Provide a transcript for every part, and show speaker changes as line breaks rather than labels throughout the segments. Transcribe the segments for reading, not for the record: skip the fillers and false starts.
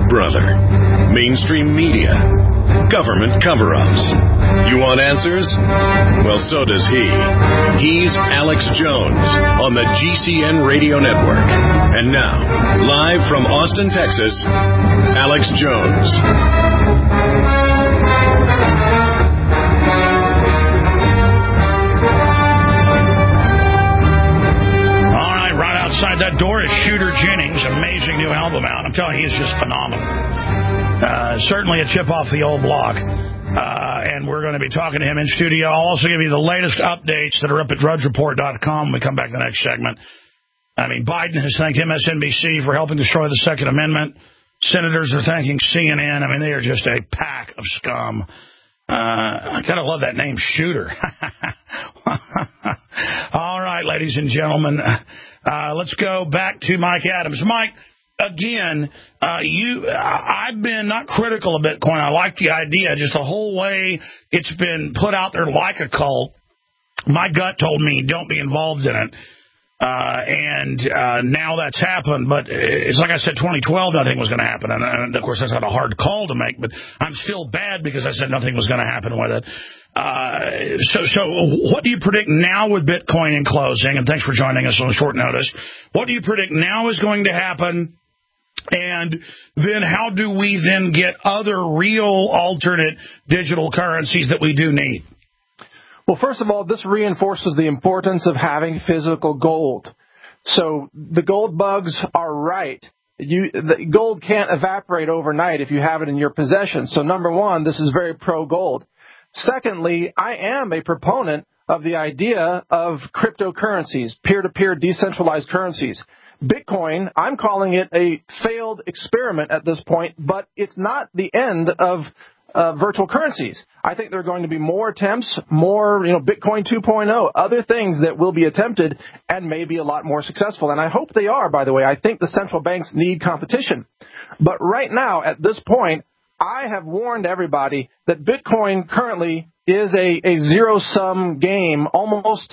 brother. Mainstream media. Government cover-ups. You want answers? Well, so does he. He's Alex Jones on the GCN Radio Network. And now, live from Austin, Texas, Alex Jones.
All right, right outside that door is Shooter Jennings. Amazing new album out. I'm telling you, he's just phenomenal. Certainly a chip off the old block. And we're going to be talking to him in studio. I'll also give you the latest updates that are up at drudgereport.com when we come back to the next segment. I mean, Biden has thanked MSNBC for helping destroy the Second Amendment. Senators are thanking CNN. I mean, they are just a pack of scum. I kind of love that name, Shooter. All right, ladies and gentlemen, let's go back to Mike Adams. Mike, again, I've been not critical of Bitcoin. I like the idea, just the whole way it's been put out there like a cult. My gut told me don't be involved in it. And now that's happened, but it's like I said, 2012, nothing was going to happen. And of course, that's not a hard call to make, but I'm still bad because I said nothing was going to happen with it. So what do you predict now with Bitcoin in closing? And thanks for joining us on short notice. What do you predict now is going to happen? And then how do we then get other real alternate digital currencies that we do need?
Well, first of all, this reinforces the importance of having physical gold. So the gold bugs are right. The gold can't evaporate overnight if you have it in your possession. So number one, this is very pro-gold. Secondly, I am a proponent of the idea of cryptocurrencies, peer-to-peer decentralized currencies. Bitcoin, I'm calling it a failed experiment at this point, but it's not the end of virtual currencies. I think there are going to be more attempts, more, Bitcoin 2.0, other things that will be attempted and may be a lot more successful. And I hope they are, by the way. I think the central banks need competition. But right now, at this point, I have warned everybody that Bitcoin currently is a zero-sum game, almost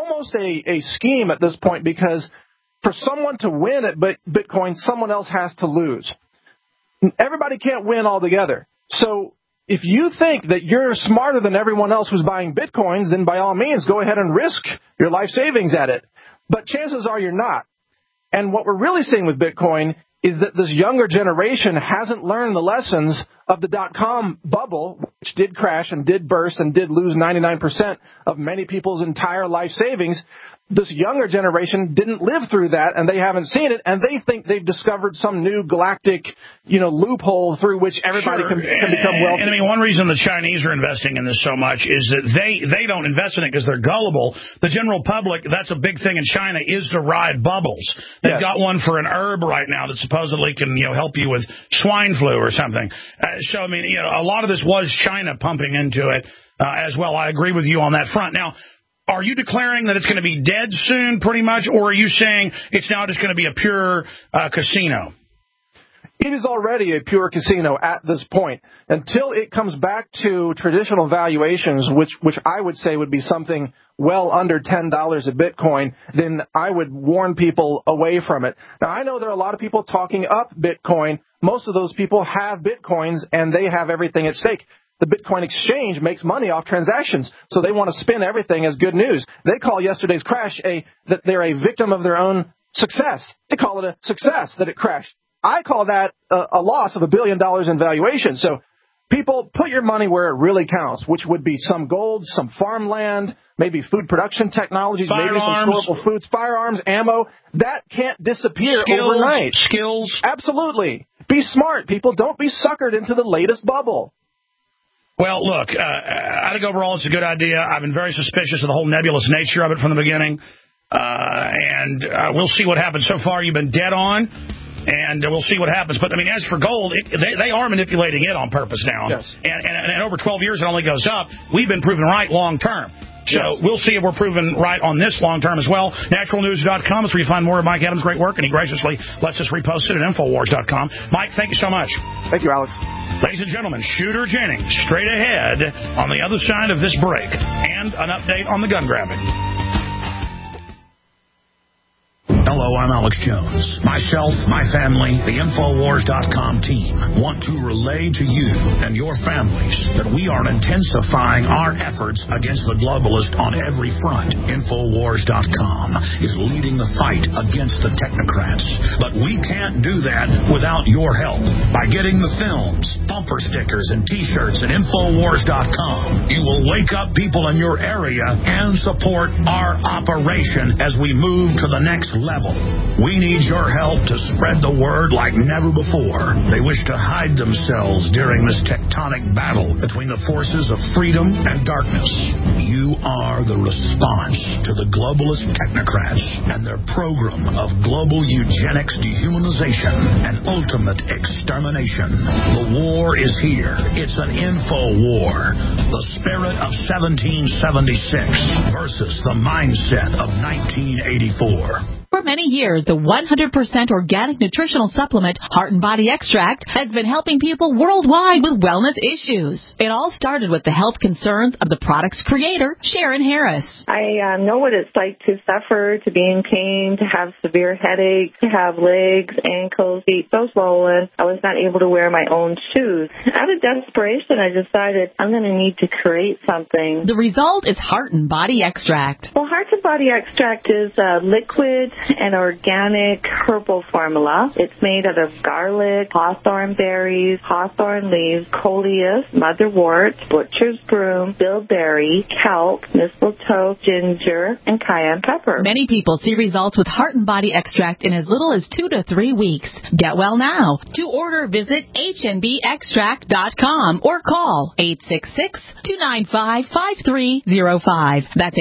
a scheme at this point, because for someone to win at Bitcoin, someone else has to lose. Everybody can't win altogether. So if you think that you're smarter than everyone else who's buying Bitcoins, then by all means, go ahead and risk your life savings at it. But chances are you're not. And what we're really seeing with Bitcoin is that this younger generation hasn't learned the lessons of the dot-com bubble, which did crash and did burst and did lose 99% of many people's entire life savings. This younger generation didn't live through that, and they haven't seen it, and they think they've discovered some new galactic, loophole through which everybody can become wealthy.
And I mean, one reason the Chinese are investing in this so much is that they don't invest in it because they're gullible. The general public, that's a big thing in China, is to ride bubbles. They've got one for an herb right now that supposedly can, help you with swine flu or something. So, I mean, a lot of this was China pumping into it as well. I agree with you on that front. Now, are you declaring that it's going to be dead soon, pretty much, or are you saying it's now just going to be a pure casino?
It is already a pure casino at this point. Until it comes back to traditional valuations, which I would say would be something well under $10 a Bitcoin, then I would warn people away from it. Now, I know there are a lot of people talking up Bitcoin. Most of those people have Bitcoins, and they have everything at stake. The Bitcoin exchange makes money off transactions, so they want to spin everything as good news. They call yesterday's crash that they're a victim of their own success. They call it a success that it crashed. I call that a loss of $1 billion in valuation. So people, put your money where it really counts, which would be some gold, some farmland, maybe food production technologies, maybe some storable foods, firearms, ammo. That can't disappear overnight.
Skills.
Absolutely. Be smart, people. Don't be suckered into the latest bubble.
Well, look, I think overall it's a good idea. I've been very suspicious of the whole nebulous nature of it from the beginning. And we'll see what happens. So far, you've been dead on, and we'll see what happens. But, I mean, as for gold, they are manipulating it on purpose now.
Yes.
And over 12 years, it only goes up. We've been proven right long term. So we'll see if we're proven right on this long term as well. Naturalnews.com is where you find more of Mike Adams' great work, and he graciously lets us repost it at Infowars.com. Mike, thank you so much.
Thank you, Alex.
Ladies and gentlemen, Shooter Jennings, straight ahead on the other side of this break, and an update on the gun grabbing. Hello, I'm Alex Jones. Myself, my family, the Infowars.com team want to relay to you and your families that we are intensifying our efforts against the globalist on every front. Infowars.com is leading the fight against the technocrats. But we can't do that without your help. By getting the films, bumper stickers, and T-shirts at Infowars.com, you will wake up people in your area and support our operation as we move to the next level. We need your help to spread the word like never before. They wish to hide themselves during this tectonic battle between the forces of freedom and darkness. You are the response to the globalist technocrats and their program of global eugenics, dehumanization, and ultimate extermination. The war is here. It's an info war. The spirit of 1776 versus the mindset of 1984.
For many years, the 100% organic nutritional supplement Heart and Body Extract has been helping people worldwide with wellness issues. It all started with the health concerns of the product's creator, Sharon Harris.
I know what it's like to suffer, to be in pain, to have severe headaches, to have legs, ankles, feet so swollen. I was not able to wear my own shoes. Out of desperation, I decided I'm going to need to create something.
The result is Heart and Body Extract.
Well, Heart and Body Extract is a liquid and organic herbal formula. It's made out of garlic, hawthorn berries, hawthorn leaves, coleus, motherwort, butcher's broom, bilberry, kelp, mistletoe, ginger, and cayenne pepper.
Many people see results with Heart and Body Extract in as little as 2 to 3 weeks. Get well now. To order, visit hnbextract.com or call 866-295-5305. That's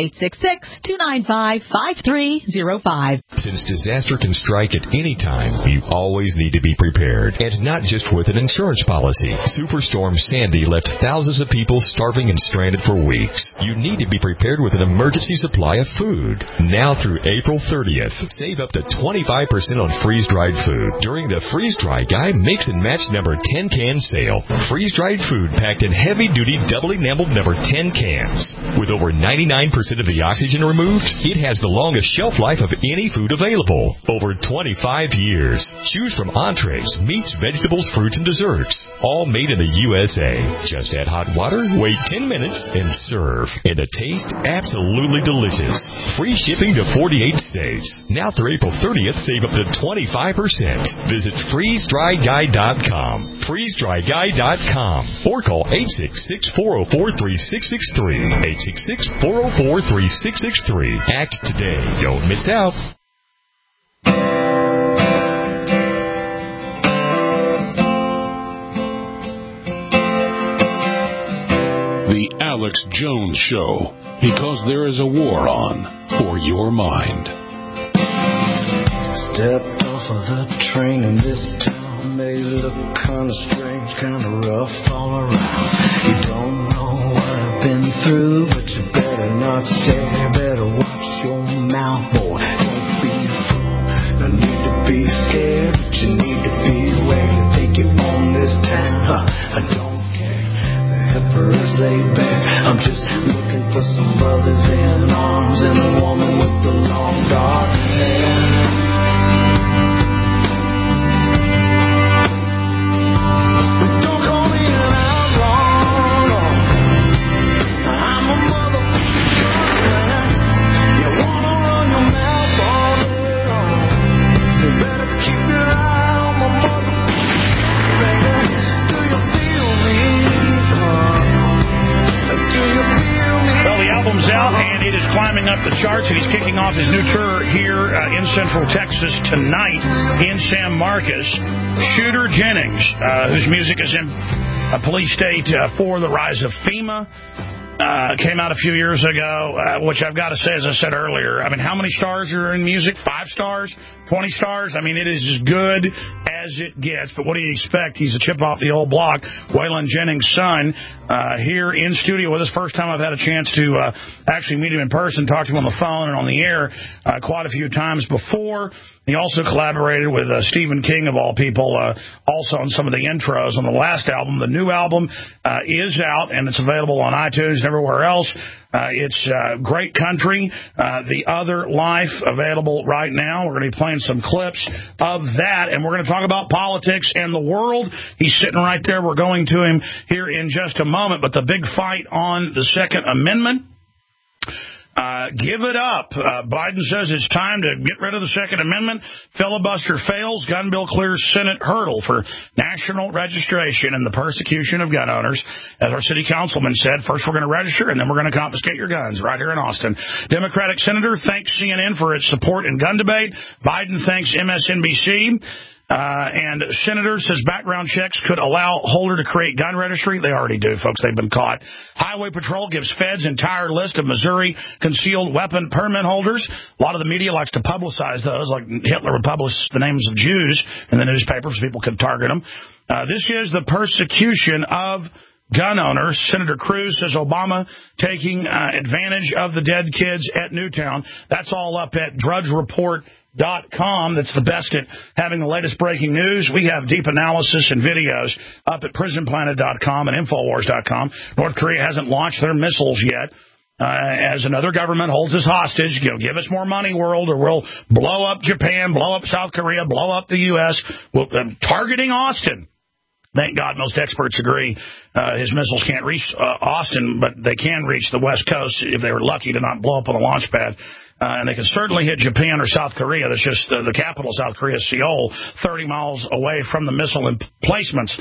866-295-5305.
Since disaster can strike at any time, you always need to be prepared. And not just with an insurance policy. Superstorm Sandy left thousands of people starving and stranded for weeks. You need to be prepared with an emergency supply of food. Now through April 30th, save up to 25% on freeze-dried food during the Freeze-Dry Guy Mix and Match number 10 can sale. Freeze-dried food packed in heavy-duty double-enameled number 10 cans. With over 99% of the oxygen removed, it has the longest shelf life of any food available. Over 25 years. Choose from entrees, meats, vegetables, fruits, and desserts. All made in the USA. Just add hot water, wait 10 minutes, and serve. And the taste absolutely delicious. Free shipping to 48 states. Now through April 30th, save up to 25%. Visit freezedryguy.com. freezedryguy.com. Or call 866-404-3663. 866-404-3663. Act today. Don't miss out.
The Alex Jones Show, because there is a war on for your mind.
Stepped off of the train and this town may look kind of strange, kind of rough all around. You don't know what I've been through, but you better not stare, better watch your mouth, boy. Don't be a fool, no need to be scared, but you need to beware. You think you own this town, I don't care. The emperors they bear. I'm just looking for some brothers in arms and a woman with the long dark hair.
Climbing up the charts, and he's kicking off his new tour here in Central Texas tonight in San Marcos. Shooter Jennings, whose music is in Police State 4, The Rise of FEMA, came out a few years ago, which I've got to say, as I said earlier, I mean, how many stars are in music? 5 stars? 20 stars? I mean, it is as good as it gets. But what do you expect? He's a chip off the old block. Waylon Jennings' son, here in studio with us. First time I've had a chance to actually meet him in person, talk to him on the phone and on the air quite a few times before. He also collaborated with Stephen King, of all people, also on some of the intros on the last album. The new album is out, and it's available on iTunes and everywhere else. It's a great country. The Other Life available right now. We're going to be playing some clips of that, and we're going to talk about politics and the world. He's sitting right there. We're going to him here in just a moment. But the big fight on the Second Amendment. Give it up. Biden says it's time to get rid of the Second Amendment. Filibuster fails. Gun bill clears Senate hurdle for national registration and the persecution of gun owners. As our city councilman said, first we're going to register and then we're going to confiscate your guns right here in Austin. Democratic senator thanks CNN for its support in gun debate. Biden thanks MSNBC. And senator says background checks could allow holder to create gun registry. They already do, folks. They've been caught. Highway Patrol gives feds entire list of Missouri concealed weapon permit holders. A lot of the media likes to publicize those, like Hitler would publish the names of Jews in the newspapers so people could target them. This is the persecution of gun owners. Senator Cruz says Obama taking advantage of the dead kids at Newtown. That's all up at DrudgeReport.com. That's the best at having the latest breaking news. We have deep analysis and videos up at PrisonPlanet.com and Infowars.com. North Korea hasn't launched their missiles yet. As another government holds us hostage, give us more money, world, or we'll blow up Japan, blow up South Korea, blow up the U.S. Targeting Austin. Thank God most experts agree his missiles can't reach Austin, but they can reach the West Coast if they were lucky to not blow up on a launch pad. And they can certainly hit Japan or South Korea. That's just the capital of South Korea, Seoul, 30 miles away from the missile emplacements.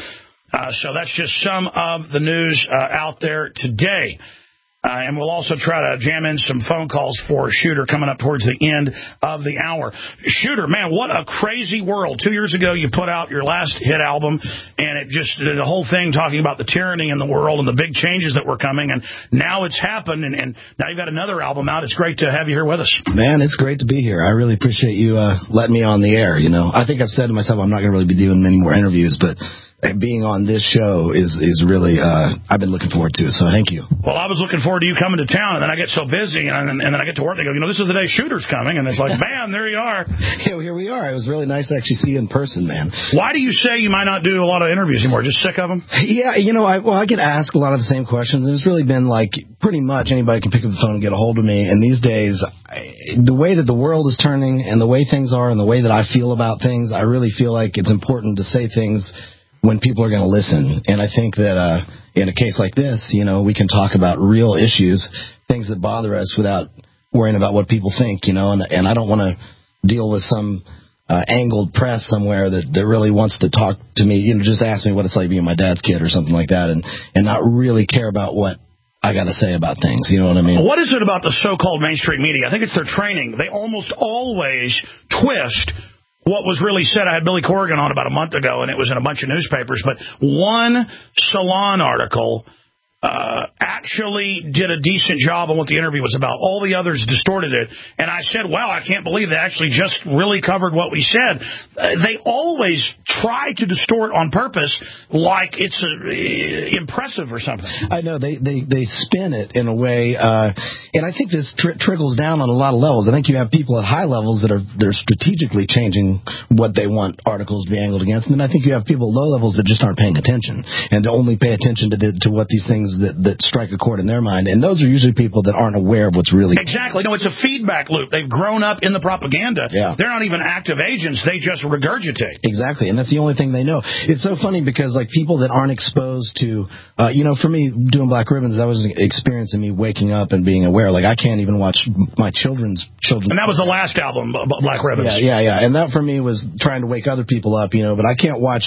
So that's just some of the news out there today. And we'll also try to jam in some phone calls for Shooter coming up towards the end of the hour. Shooter, man, what a crazy world. 2 years ago, you put out your last hit album, and it just the whole thing talking about the tyranny in the world and the big changes that were coming, and now it's happened, and now you've got another album out. It's great to have you here with us.
Man, it's great to be here. I really appreciate you letting me on the air. I think I've said to myself I'm not going to really be doing many more interviews, but being on this show is really, I've been looking forward to it, so thank you.
Well, I was looking forward to you coming to town, and then I get so busy, and then I get to work, and they go, this is the day Shooter's coming, and it's like, bam, there you are.
Yeah, here we are. It was really nice to actually see you in person, man.
Why do you say you might not do a lot of interviews anymore? Just sick of them?
Yeah, I get asked a lot of the same questions, and it's really been like pretty much anybody can pick up the phone and get a hold of me, and these days, the way that the world is turning and the way things are and the way that I feel about things, I really feel like it's important to say things when people are going to listen. And I think that in a case like this, we can talk about real issues, things that bother us without worrying about what people think, and I don't want to deal with some angled press somewhere that really wants to talk to me, just ask me what it's like being my dad's kid or something like that, and not really care about what I got to say about things. You know what I mean?
What is it about the so-called mainstream media? I think it's their training. They almost always twist what was really said. I had Billy Corrigan on about a month ago, and it was in a bunch of newspapers, but one Salon article actually did a decent job on what the interview was about. All the others distorted it, and I said, wow, I can't believe they actually just really covered what we said. They always try to distort on purpose like it's impressive or something.
I know. They spin it in a way, and I think this trickles down on a lot of levels. I think you have people at high levels that they're strategically changing what they want articles to be angled against, and then I think you have people at low levels that just aren't paying attention and only pay attention to what these things that strike a chord in their mind, and those are usually people that aren't aware of what's really
exactly. No, it's a feedback loop. They've grown up in the propaganda.
Yeah.
They're not even active agents. They just regurgitate.
Exactly, and that's the only thing they know. It's so funny because people that aren't exposed to, for me, doing Black Ribbons, that was an experience of me waking up and being aware. I can't even watch my children's.
And that was the last album, Black Ribbons.
Yeah. And that for me was trying to wake other people up, but I can't watch,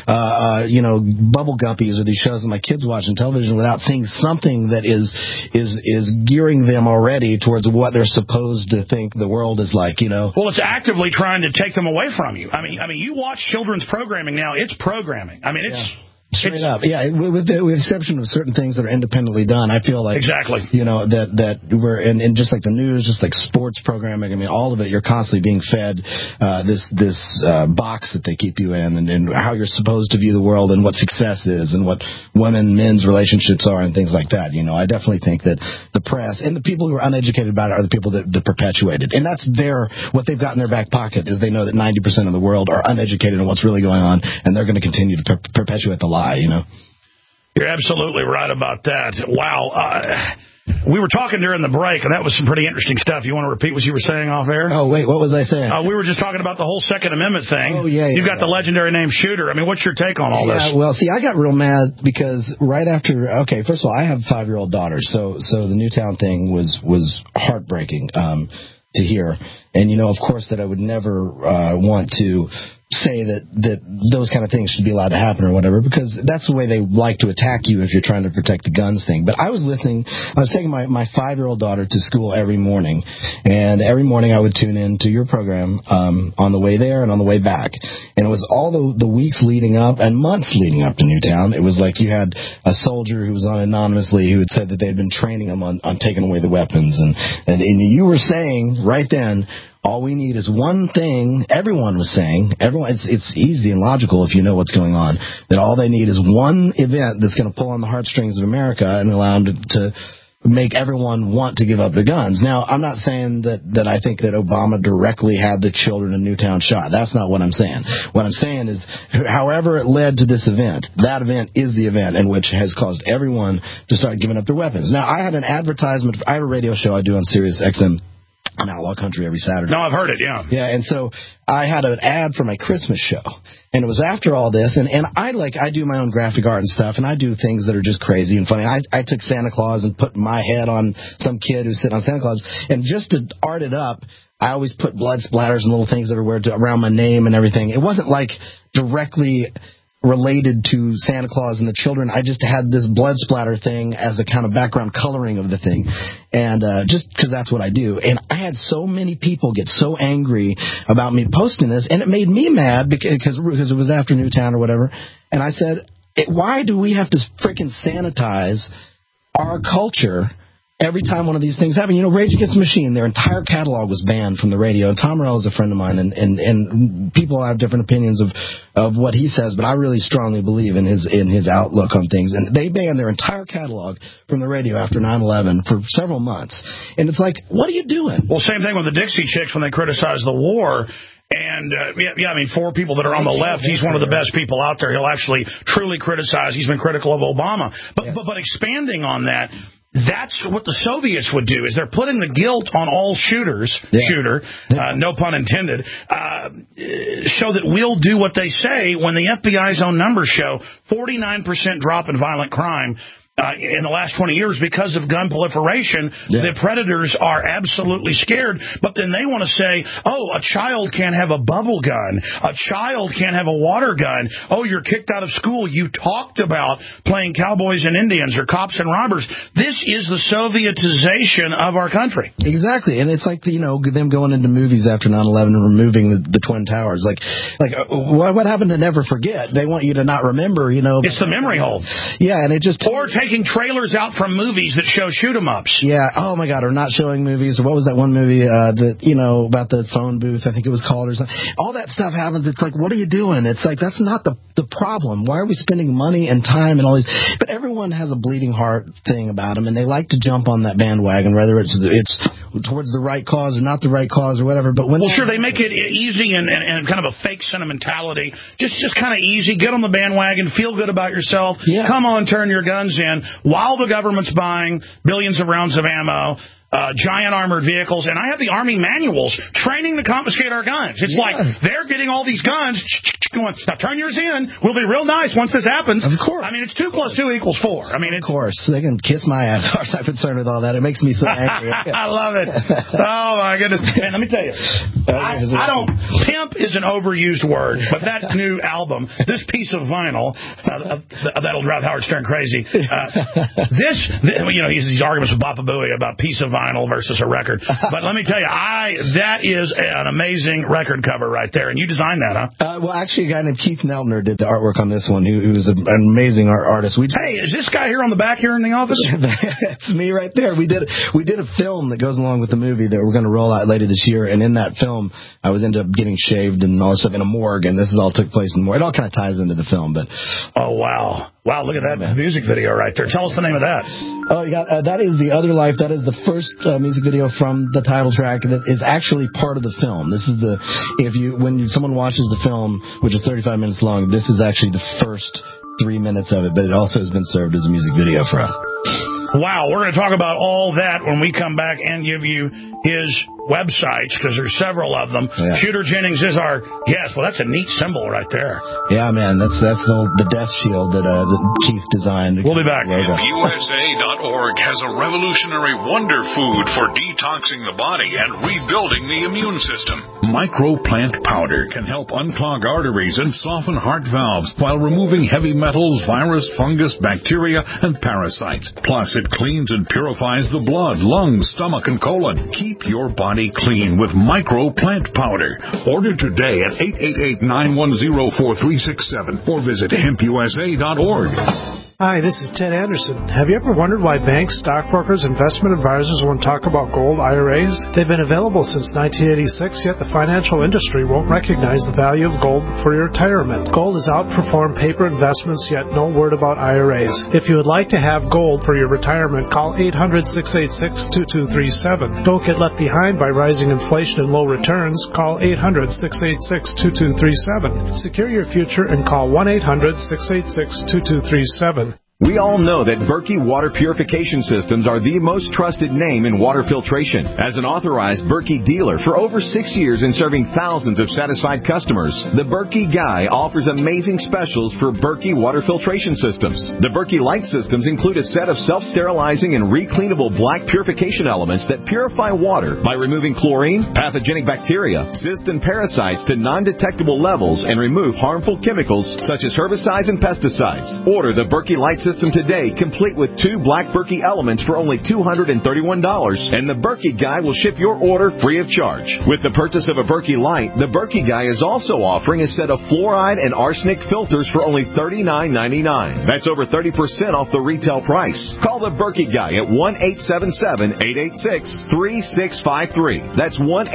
Bubble Guppies or these shows that my kids watch on television without seeing something that is gearing them already towards what they're supposed to think the world is like,
Well, it's actively trying to take them away from you. I mean, you watch children's programming now, it's programming. I mean, it's...
Yeah. Straight up, yeah. With the exception of certain things that are independently done, I feel like
exactly,
that we're and just like the news, just like sports programming. I mean, all of it. You're constantly being fed this box that they keep you in, and how you're supposed to view the world, and what success is, and what men's relationships are, and things like that. I definitely think that the press and the people who are uneducated about it are the people that perpetuate it, and that's what they've got in their back pocket is they know that 90% of the world are uneducated on what's really going on, and they're going to continue to perpetuate the lie.
You're absolutely right about that. Wow. We were talking during the break, and that was some pretty interesting stuff. You want to repeat what you were saying off air?
Oh, wait, what was I saying?
We were just talking about the whole Second Amendment thing.
Oh, yeah.
You've got the legendary name Shooter. I mean, what's your take on all this?
Well, see, I got real mad because right after, okay, first of all, I have 5-year-old daughters, so the Newtown thing was heartbreaking to hear. And, of course, that I would never want to say that those kind of things should be allowed to happen or whatever, because that's the way they like to attack you if you're trying to protect the guns thing. But I was taking my 5-year-old daughter to school every morning, and every morning I would tune in to your program on the way there and on the way back. And it was all the weeks leading up and months leading up to Newtown. It was like you had a soldier who was on anonymously who had said that they had been training them on taking away the weapons. And you were saying right then, all we need is one thing. Everyone was saying, it's easy and logical if you know what's going on, that all they need is one event that's going to pull on the heartstrings of America and allow them to make everyone want to give up their guns. Now, I'm not saying that I think that Obama directly had the children in Newtown shot. That's not what I'm saying. What I'm saying is, however it led to this event, that event is the event in which has caused everyone to start giving up their weapons. Now, I had an advertisement. I have a radio show I do on Sirius XM on Outlaw Country every Saturday.
No, I've heard it, yeah.
Yeah, and so I had an ad for my Christmas show, and it was after all this, and I do my own graphic art and stuff, and I do things that are just crazy and funny. I took Santa Claus and put my head on some kid who's sitting on Santa Claus, and just to art it up, I always put blood splatters and little things everywhere around my name and everything. It wasn't like directly related to Santa Claus and the children. I just had this blood splatter thing as a kind of background coloring of the thing, and just because that's what I do. And I had so many people get so angry about me posting this, and it made me mad because it was after Newtown or whatever. And I said, why do we have to freaking sanitize our culture every time one of these things happen? Rage Against the Machine, their entire catalog was banned from the radio. And Tom Morello is a friend of mine, and people have different opinions of what he says, but I really strongly believe in his outlook on things. And they banned their entire catalog from the radio after 9/11 for several months. And it's like, what are you doing?
Well, same thing with the Dixie Chicks when they criticized the war. And, I mean, for people that are on the left, he's one of the best people out there. He'll actually truly criticize. He's been critical of Obama. But expanding on that, that's what the Soviets would do, is they're putting the guilt on all shooters, no pun intended, so that we'll do what they say when the FBI's own numbers show 49% drop in violent crime in the last 20 years because of gun proliferation. The predators are absolutely scared, but then they want to say, oh, a child can't have a bubble gun. A child can't have a water gun. Oh, you're kicked out of school. You talked about playing cowboys and Indians or cops and robbers. This is the Sovietization of our country.
Exactly, and it's like, them going into movies after 9/11 and removing the Twin Towers. Like what happened to Never Forget? They want you to not remember,
It's the memory hole.
Yeah, and it just...
Or taking trailers out from movies that show shoot-'em-ups.
Yeah, oh my God, or not showing movies. Or what was that one movie about the phone booth, I think it was called, or something. All that stuff happens. It's like, what are you doing? It's like, that's not the problem. Why are we spending money and time and all these? But everyone has a bleeding heart thing about them, and they like to jump on that bandwagon, whether it's towards the right cause or not the right cause or whatever. But
they make it easy and kind of a fake sentimentality. Just kind of easy. Get on the bandwagon. Feel good about yourself.
Yeah.
Come on, turn your guns in while the government's buying billions of rounds of ammo, giant armored vehicles, and I have the Army manuals training to confiscate our guns. It's like they're getting all these guns. Now turn yours in. We'll be real nice once this happens.
Of course.
I mean, it's 2 + 2 = 4. I mean,
of course. They can kiss my ass. I'm not concerned with all that. It makes me so angry.
I love it. Oh, my goodness. Man, let me tell you. I don't... Pimp is an overused word, but that new album, this piece of vinyl, that'll drive Howard Stern crazy. These arguments with Baba Booey about piece of vinyl versus a record. But let me tell you, that is an amazing record cover right there. And you designed that, huh?
Well, actually, a guy named Keith Neltner did the artwork on this one. He was an amazing artist.
Hey, is this guy here on the back here in the office?
That's me right there. We did a film that goes along with the movie that we're going to roll out later this year. And in that film, I ended up getting shaved and all this stuff in a morgue. And this all took place in the morgue. It all kind of ties into the film. But
oh, wow. Wow, look at that music video right there. Tell us the name of that.
Oh, you got that is The Other Life. That is the first music video from the title track that is actually part of the film. This is when someone watches the film, which is 35 minutes long, this is actually the first 3 minutes of it, but it also has been served as a music video for us.
Wow, we're going to talk about all that when we come back and give you his websites, because there's several of them. Yeah. Shooter Jennings is our guest. Well, that's a neat symbol right there.
Yeah, man, that's the death shield that the chief designed.
We'll be back.
USA.org has a revolutionary wonder food for detoxing the body and rebuilding the immune system. Microplant powder can help unclog arteries and soften heart valves while removing heavy metals, virus, fungus, bacteria, and parasites. Plus, it cleans and purifies the blood, lungs, stomach, and colon. Keep your body clean with Microplant powder. Order today at 888-910-4367 or visit hempusa.org.
Hi, this is Ted Anderson. Have you ever wondered why banks, stockbrokers, investment advisors won't talk about gold IRAs? They've been available since 1986, yet the financial industry won't recognize the value of gold for your retirement. Gold has outperformed paper investments, yet no word about IRAs. If you would like to have gold for your retirement, call 800-686-2237. Don't get left behind by rising inflation and low returns. Call 800-686-2237. Secure your future and call 1-800-686-2237.
We all know that Berkey Water Purification Systems are the most trusted name in water filtration. As an authorized Berkey dealer for over 6 years and serving thousands of satisfied customers, the Berkey Guy offers amazing specials for Berkey Water Filtration Systems. The Berkey Light Systems include a set of self-sterilizing and recleanable black purification elements that purify water by removing chlorine, pathogenic bacteria, cysts, and parasites to non-detectable levels and remove harmful chemicals such as herbicides and pesticides. Order the Berkey Light System today, complete with 2 black Berkey elements for only $231, and the Berkey Guy will ship your order free of charge. With the purchase of a Berkey Light, the Berkey Guy is also offering a set of fluoride and arsenic filters for only $39.99. That's over 30% off the retail price. Call the Berkey Guy at 1-877-886-3653. That's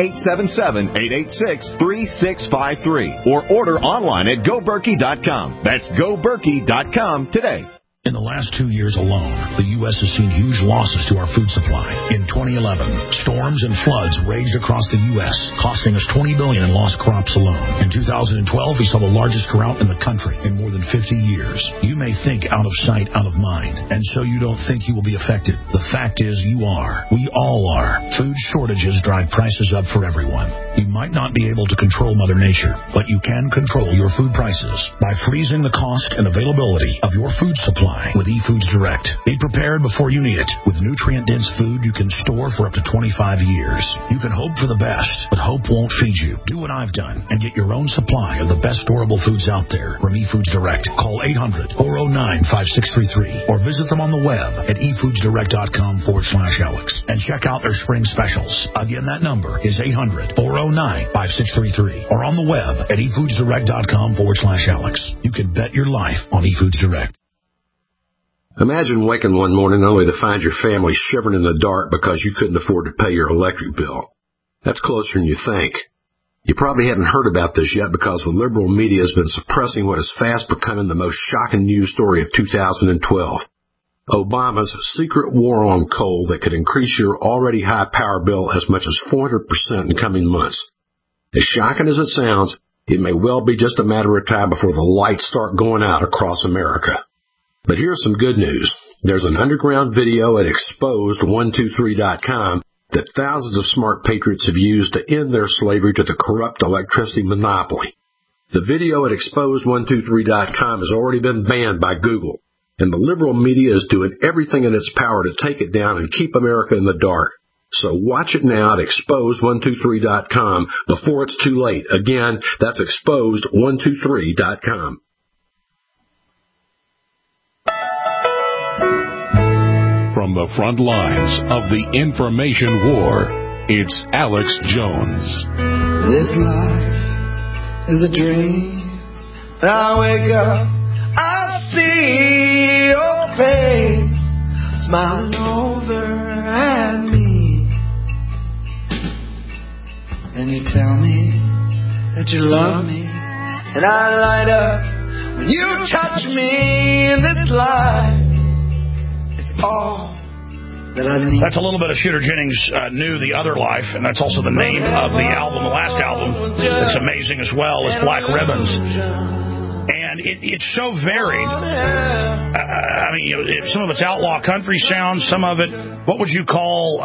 1-877-886-3653. Or order online at GoBerkey.com. That's GoBerkey.com today.
In the last 2 years alone, the U.S. has seen huge losses to our food supply. In 2011, storms and floods raged across the U.S., costing us $20 billion in lost crops alone. In 2012, we saw the largest drought in the country in more than 50 years. You may think out of sight, out of mind, and so you don't think you will be affected. The fact is you are. We all are. Food shortages drive prices up for everyone. You might not be able to control Mother Nature, but you can control your food prices by freezing the cost and availability of your food supply with eFoods Direct. Be prepared before you need it. With nutrient-dense food you can store for up to 25 years. You can hope for the best, but hope won't feed you. Do what I've done and get your own supply of the best storable foods out there from eFoods Direct. Call 800-409-5633 or visit them on the web at efoodsdirect.com/Alex and check out their spring specials. Again, that number is 800-409-5633 or on the web at efoodsdirect.com/Alex. You can bet your life on eFoods Direct.
Imagine waking one morning only to find your family shivering in the dark because you couldn't afford to pay your electric bill. That's closer than you think. You probably haven't heard about this yet because the liberal media has been suppressing what is fast becoming the most shocking news story of 2012. Obama's secret war on coal that could increase your already high power bill as much as 400% in coming months. As shocking as it sounds, it may well be just a matter of time before the lights start going out across America. But here's some good news. There's an underground video at exposed123.com that thousands of smart patriots have used to end their slavery to the corrupt electricity monopoly. The video at exposed123.com has already been banned by Google, and the liberal media is doing everything in its power to take it down and keep America in the dark. So watch it now at exposed123.com before it's too late. Again, that's exposed123.com.
From the front lines of the information war, it's Alex Jones.
This life is a dream. When I wake up, I see your face smiling over at me. And you tell me that you love me, and I light up when you touch me. In this life is all that I need.
That's a little bit of Shooter Jennings' Knew the Other Life, and that's also the name of the album. The last album that's amazing as well is Black Ribbons. And it's so varied. I mean, some of it's outlaw country sounds, some of it, what would you call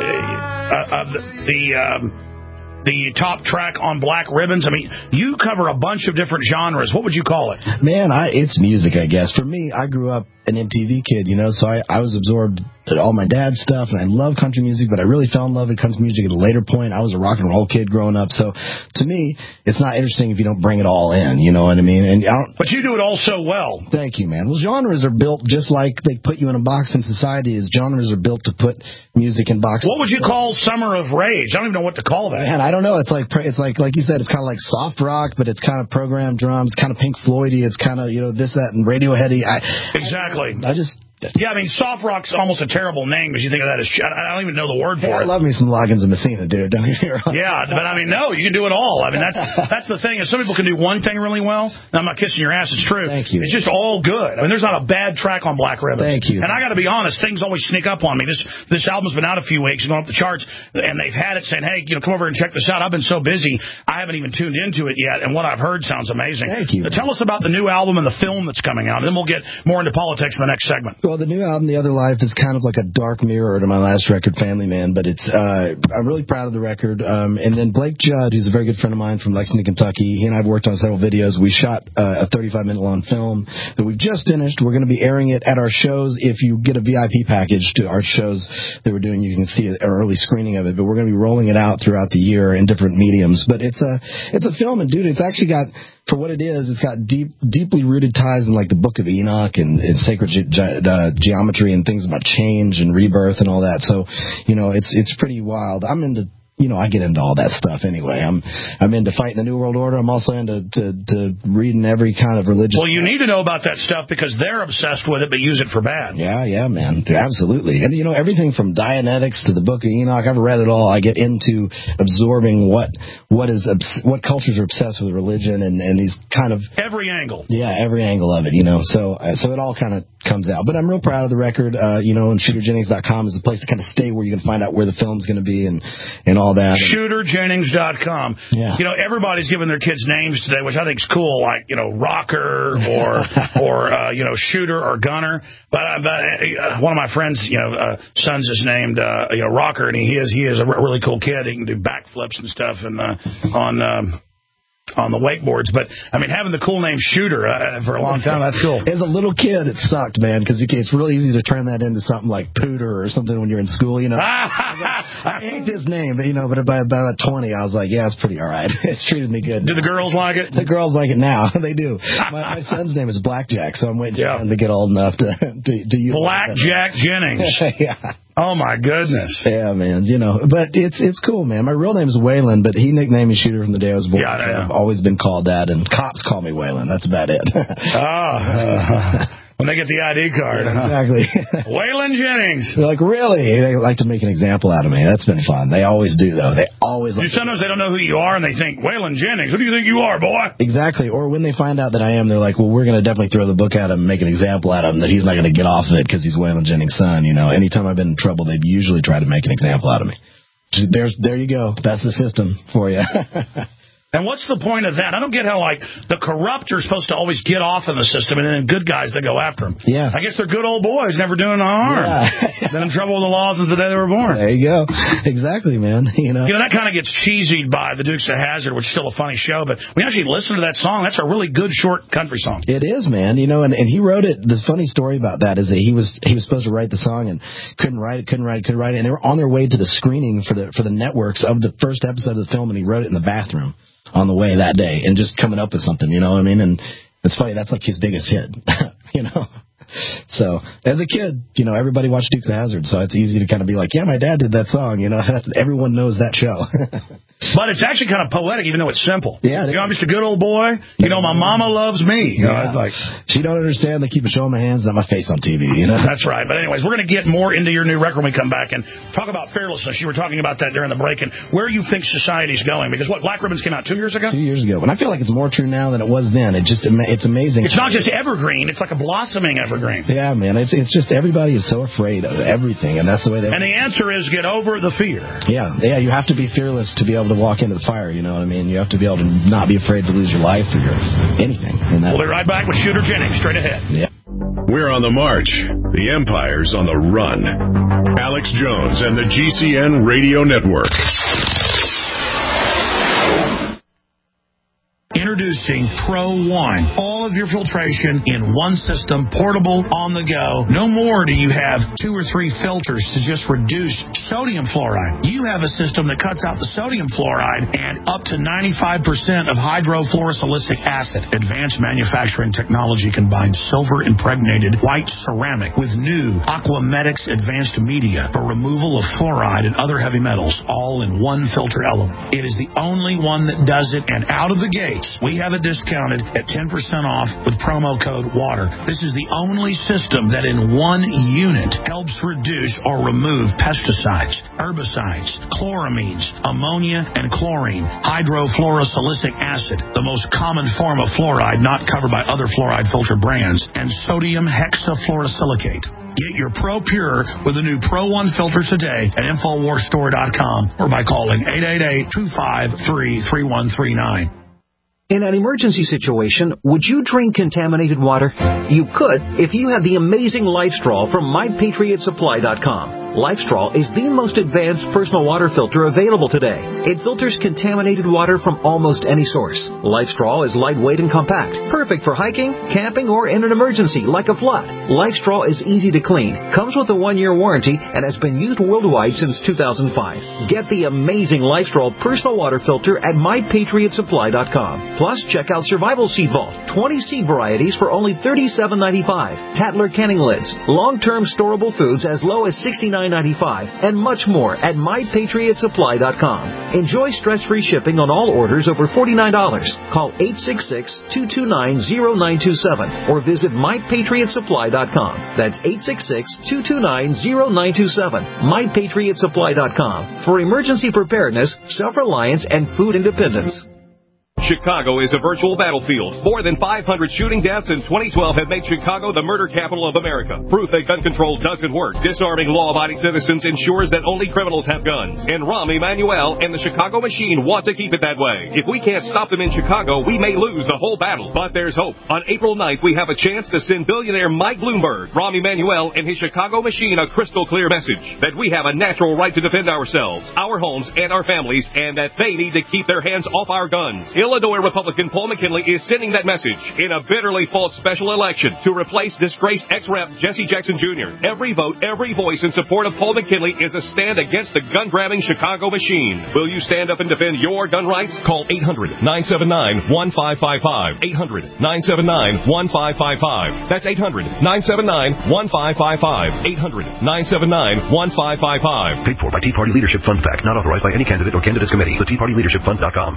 the top track on Black Ribbons? I mean, you cover a bunch of different genres. What would you call it?
Man, it's music, I guess. For me, I grew up an MTV kid, so I was absorbed at all my dad's stuff, and I love country music, but I really fell in love with country music at a later point. I was a rock and roll kid growing up, so to me, it's not interesting if you don't bring it all in, you know what I mean? And
but you do it all so well.
Thank you, man. Well, genres are built just like they put you in a box in society. Genres are built to put music in boxes.
What would you call Summer of Rage? I don't even know what to call that.
Man, I don't know. It's like you said, it's kind of like soft rock, but it's kind of programmed drums, kind of Pink Floydy. It's kind of, this, that, and Radioheady.
Exactly.
Yeah,
I mean, soft rock's almost a terrible name because you think of that as I don't even know the word for it.
I love me some Loggins and Messina, dude. Don't get me wrong.
Yeah, but I mean, no, you can do it all. I mean, that's the thing is some people can do one thing really well. Now, I'm not kissing your ass. It's true.
Thank you.
It's just all good. I mean, there's not a bad track on Black Ribbons.
Thank you.
And I got to be honest, things always sneak up on me. This album's been out a few weeks, going up the charts, and they've had it saying, hey, come over and check this out. I've been so busy, I haven't even tuned into it yet, and what I've heard sounds amazing.
Thank you.
Tell us about the new album and the film that's coming out, and then we'll get more into politics in the next segment.
Well, the new album, The Other Life, is kind of like a dark mirror to my last record, Family Man, but it's I'm really proud of the record. And then Blake Judd, who's a very good friend of mine from Lexington, Kentucky, he and I have worked on several videos. We shot a 35-minute long film that we've just finished. We're going to be airing it at our shows. If you get a VIP package to our shows that we're doing, you can see an early screening of it, but we're going to be rolling it out throughout the year in different mediums. But it's a film, and dude, it's actually got, for what it is, it's got deeply rooted ties in like the Book of Enoch and sacred geometry and things about change and rebirth and all that. So, it's pretty wild. I'm into, I get into all that stuff anyway. I'm into fighting the New World Order. I'm also into to reading every kind of religion.
Well, you need to know about that stuff because they're obsessed with it, but use it for bad.
Yeah, man. Absolutely. And, everything from Dianetics to the Book of Enoch, I've read it all. I get into absorbing what cultures are obsessed with religion and these kind of...
Every angle.
Yeah, every angle of it, So it all kind of comes out. But I'm real proud of the record, and ShooterJennings.com is the place to kind of stay where you can find out where the film's going to be and all that.
ShooterJennings.com.
Yeah.
Everybody's giving their kids names today, which I think is cool, like, Rocker or Shooter or Gunner. But one of my friends, sons is named, Rocker, and he is a really cool kid. He can do backflips and stuff on the wakeboards. But, I mean, having the cool name Shooter for a long time, that's cool.
As a little kid, it sucked, man, because it's real easy to turn that into something like Pooter or something when you're in school, I hate his name, but by about 20, I was like, yeah, it's pretty all right. It's treated me good.
Do the girls like it?
The girls like it now. They do. My son's name is Blackjack, so I'm waiting for him to get old enough to use
Blackjack Jennings.
Yeah.
Oh, my goodness.
Yeah, man, but it's cool, man. My real name is Waylon, but he nicknamed me Shooter from the day I was born.
Yeah,
so I've always been called that, and cops call me Waylon. That's about it.
When they get the ID card.
Yeah, exactly.
Waylon Jennings.
They're like, really? They like to make an example out of me. That's been fun. They always do, though. They always like
sometimes they don't know who you are, and they think, Waylon Jennings, who do you think you are, boy?
Exactly. Or when they find out that I am, they're like, well, we're going to definitely throw the book at him and make an example out of him that he's not going to get off of it because he's Waylon Jennings' son. Anytime I've been in trouble, they've usually tried to make an example out of me. There you go. That's the system for you.
And what's the point of that? I don't get how, the corrupt are supposed to always get off in the system, and then good guys, they go after them.
Yeah.
I guess they're good old boys, never doing no harm.
Yeah.
Been in trouble with the law since the day they were born.
There you go. Exactly, man.
That kind of gets cheesied by the Dukes of Hazzard, which is still a funny show, but we actually listened to that song. That's a really good, short country song.
It is, man. And he wrote it. The funny story about that is that he was supposed to write the song and couldn't write it, and they were on their way to the screening for the networks of the first episode of the film, and he wrote it in the bathroom on the way that day and just coming up with something, you know what I mean? And it's funny, that's like his biggest hit, So, as a kid, everybody watched Dukes of Hazzard, so it's easy to kind of be like, yeah, my dad did that song, everyone knows that show.
But it's actually kind of poetic, even though it's simple.
Yeah.
I'm just a good old boy. My mama loves me. It's like,
she don't understand. They keep showing my hands, not my face on TV,
That's right. But anyways, we're going to get more into your new record when we come back and talk about fearlessness. You were talking about that during the break and where you think society's going. Because Black Ribbons came out 2 years ago?
2 years ago. And I feel like it's more true now than it was then. It's amazing.
It's not just evergreen. It's like a blossoming evergreen. green.
Yeah, man. It's just everybody is so afraid of everything, and that's the way they.
And the answer is get over the fear.
Yeah. You have to be fearless to be able to walk into the fire. You know what I mean? You have to be able to not be afraid to lose your life or your anything.
We'll be right back with Shooter Jennings straight ahead.
Yeah.
We're on the march. The Empire's on the run. Alex Jones and the GCN Radio Network.
Introducing Pro One. All of your filtration in one system, portable, on the go. No more do you have 2 or 3 filters to just reduce sodium fluoride. You have a system that cuts out the sodium fluoride and up to 95% of hydrofluorosilicic acid. Advanced manufacturing technology combines silver-impregnated white ceramic with new Aquamedics advanced media for removal of fluoride and other heavy metals, all in one filter element. It is the only one that does it, and out of the gate, we have it discounted at 10% off with promo code WATER. This is the only system that in one unit helps reduce or remove pesticides, herbicides, chloramines, ammonia, and chlorine, hydrofluorosilicic acid, the most common form of fluoride not covered by other fluoride filter brands, and sodium hexafluorosilicate. Get your Pro Pure with the new Pro One filter today at InfoWarsStore.com or by calling 888-253-3139.
In an emergency situation, would you drink contaminated water? You could if you had the amazing LifeStraw from MyPatriotSupply.com. LifeStraw is the most advanced personal water filter available today. It filters contaminated water from almost any source. LifeStraw is lightweight and compact, perfect for hiking, camping, or in an emergency like a flood. LifeStraw is easy to clean, comes with a 1-year warranty, and has been used worldwide since 2005. Get the amazing LifeStraw personal water filter at MyPatriotSupply.com. Plus, check out Survival Seed Vault, 20 seed varieties for only $37.95. Tattler canning lids, long-term storable foods as low as $69.95, and much more at MyPatriotSupply.com. Enjoy stress-free shipping on all orders over $49. Call 866-229-0927 or visit MyPatriotSupply.com. That's 866-229-0927. MyPatriotSupply.com for emergency preparedness, self-reliance, and food independence.
Chicago is a virtual battlefield. More than 500 shooting deaths in 2012 have made Chicago the murder capital of America. Proof that gun control doesn't work. Disarming law-abiding citizens ensures that only criminals have guns. And Rahm Emanuel and the Chicago Machine want to keep it that way. If we can't stop them in Chicago, we may lose the whole battle. But there's hope. On April 9th, we have a chance to send billionaire Mike Bloomberg, Rahm Emanuel, and his Chicago Machine a crystal clear message that we have a natural right to defend ourselves, our homes, and our families, and that they need to keep their hands off our guns. Illinois Republican Paul McKinley is sending that message in a bitterly false special election to replace disgraced ex-rep Jesse Jackson Jr. Every vote, every voice in support of Paul McKinley is a stand against the gun-grabbing Chicago Machine. Will you stand up and defend your gun rights? Call 800-979-1555. 800-979-1555. That's 800-979-1555. 800-979-1555.
Paid for by Tea Party Leadership Fund PAC, not authorized by any candidate or candidates committee. The TeaPartyLeadershipFund.com.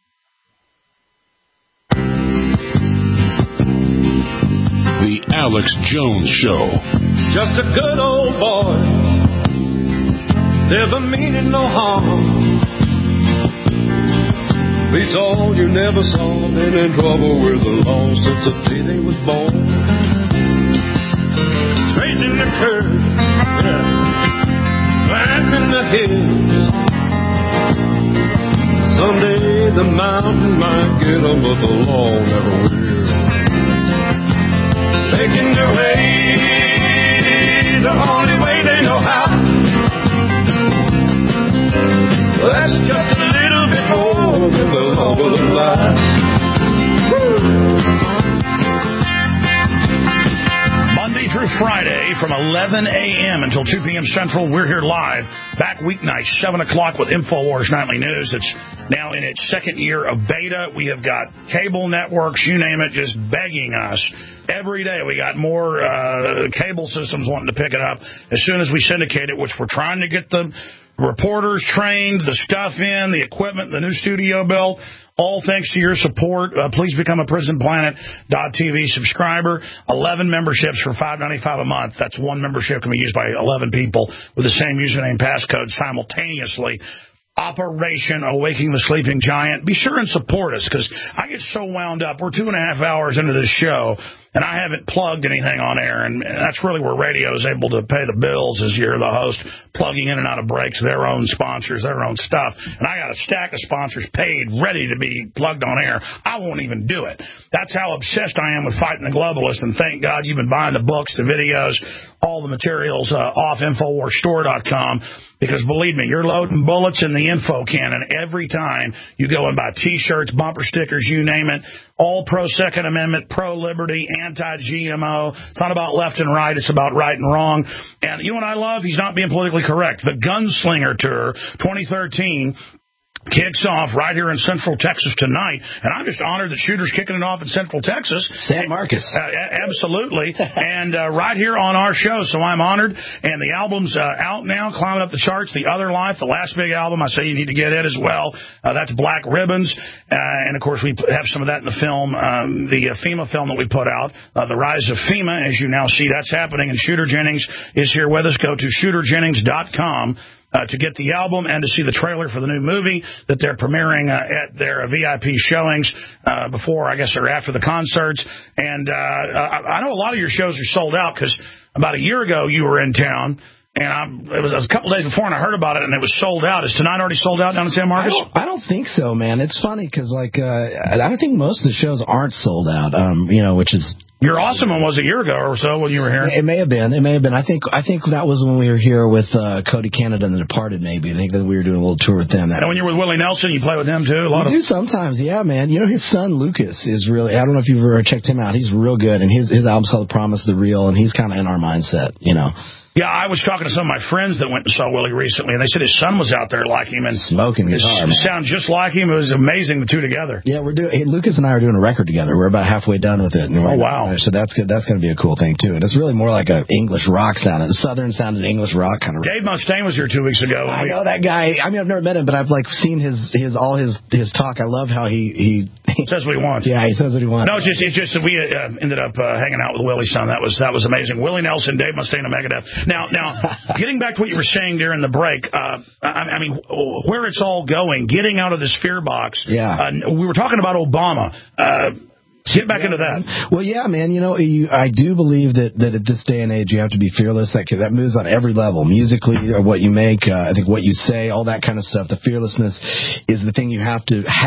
The Alex Jones Show.
Just a good old boy, never meaning no harm. Beats all you never saw, been in trouble with the law since the day they was born. Straightening the curve, yeah, climbing the hills. Someday the mountain might get them, but the law never will. Making their way the only way they know how. That's just a little bit more than the love of life.
Monday through Friday from 11 a.m. until 2 p.m. Central, we're here live. Back weeknights, 7 o'clock with InfoWars Nightly News. It's now in its second year of beta. We have got cable networks, you name it, just begging us. Every day we got more cable systems wanting to pick it up as soon as we syndicate it, which we're trying to get the reporters trained, the stuff in, the equipment, the new studio built. All thanks to your support. Please become a PrisonPlanet.tv subscriber. 11 memberships for $5.95 a month. That's one membership can be used by 11 people with the same username passcode simultaneously. Operation Awakening the Sleeping Giant. Be sure and support us, because I get so wound up. We're 2.5 hours into this show, and I haven't plugged anything on air, and that's really where radio is able to pay the bills, as you're the host, plugging in and out of breaks, their own sponsors, their own stuff. And I got a stack of sponsors paid, ready to be plugged on air. I won't even do it. That's how obsessed I am with Fighting the Globalist, and thank God you've been buying the books, the videos, all the materials off InfoWarsStore.com, because believe me, you're loading bullets in the info cannon every time you go and buy T-shirts, bumper stickers, you name it, all pro-Second Amendment, pro-liberty, anti-GMO. It's not about left and right. It's about right and wrong. And you know what I love? He's not being politically correct. The Gunslinger Tour 2013 kicks off right here in Central Texas tonight, and I'm just honored that Shooter's kicking it off in Central Texas.
San Marcos.
Absolutely. And right here on our show, so I'm honored. And the album's out now, climbing up the charts. The Other Life, the last big album, I say you need to get it as well. That's Black Ribbons. And, of course, we have some of that in the film, the FEMA film that we put out, The Rise of FEMA. As you now see, that's happening, and Shooter Jennings is here with us. Go to shooterjennings.com to get the album and to see the trailer for the new movie that they're premiering at their VIP showings before, I guess, or after the concerts. And I know a lot of your shows are sold out, because about a year ago you were in town, and it was a couple days before, and I heard about it, and it was sold out. Is tonight already sold out down in San Marcos?
I don't think so, man. It's funny, because I don't think most of the shows aren't sold out, which is...
Your awesome one was a year ago or so when you were here.
It may have been. I think that was when we were here with Cody Canada and The Departed, maybe. I think that we were doing a little tour with them.
And when you were with Willie Nelson, you play with him, too?
We do sometimes, yeah, man. You know, his son, Lucas, is really... I don't know if you've ever checked him out. He's real good, and his album's called The Promise of the Real, and he's kind of in our mindset, you know.
Yeah, I was talking to some of my friends that went and saw Willie recently, and they said his son was out there like him and
smoking guitar.
It sounded just like him. It was amazing, the two together.
Yeah, Lucas and I are doing a record together. We're about halfway done with it.
Oh, wow.
So that's good. That's going to be a cool thing, too. And it's really more like an English rock sound, a southern sounding English rock kind of.
Dave Mustaine was here 2 weeks ago.
I know that guy. I mean, I've never met him, but I've seen his talk. I love how he
says what he wants.
Yeah, he says what he wants.
No, it's just that we ended up hanging out with Willie's son. That was amazing. Willie Nelson, Dave Mustaine, and Megadeth. Now. Getting back to what you were saying during the break, I mean, where it's all going, getting out of this fear box.
Yeah.
We were talking about Obama. Get back into that.
Well, yeah, man. You know, I do believe that at this day and age you have to be fearless. That moves on every level, musically, or what you make. I think what you say, all that kind of stuff. The fearlessness is the thing you have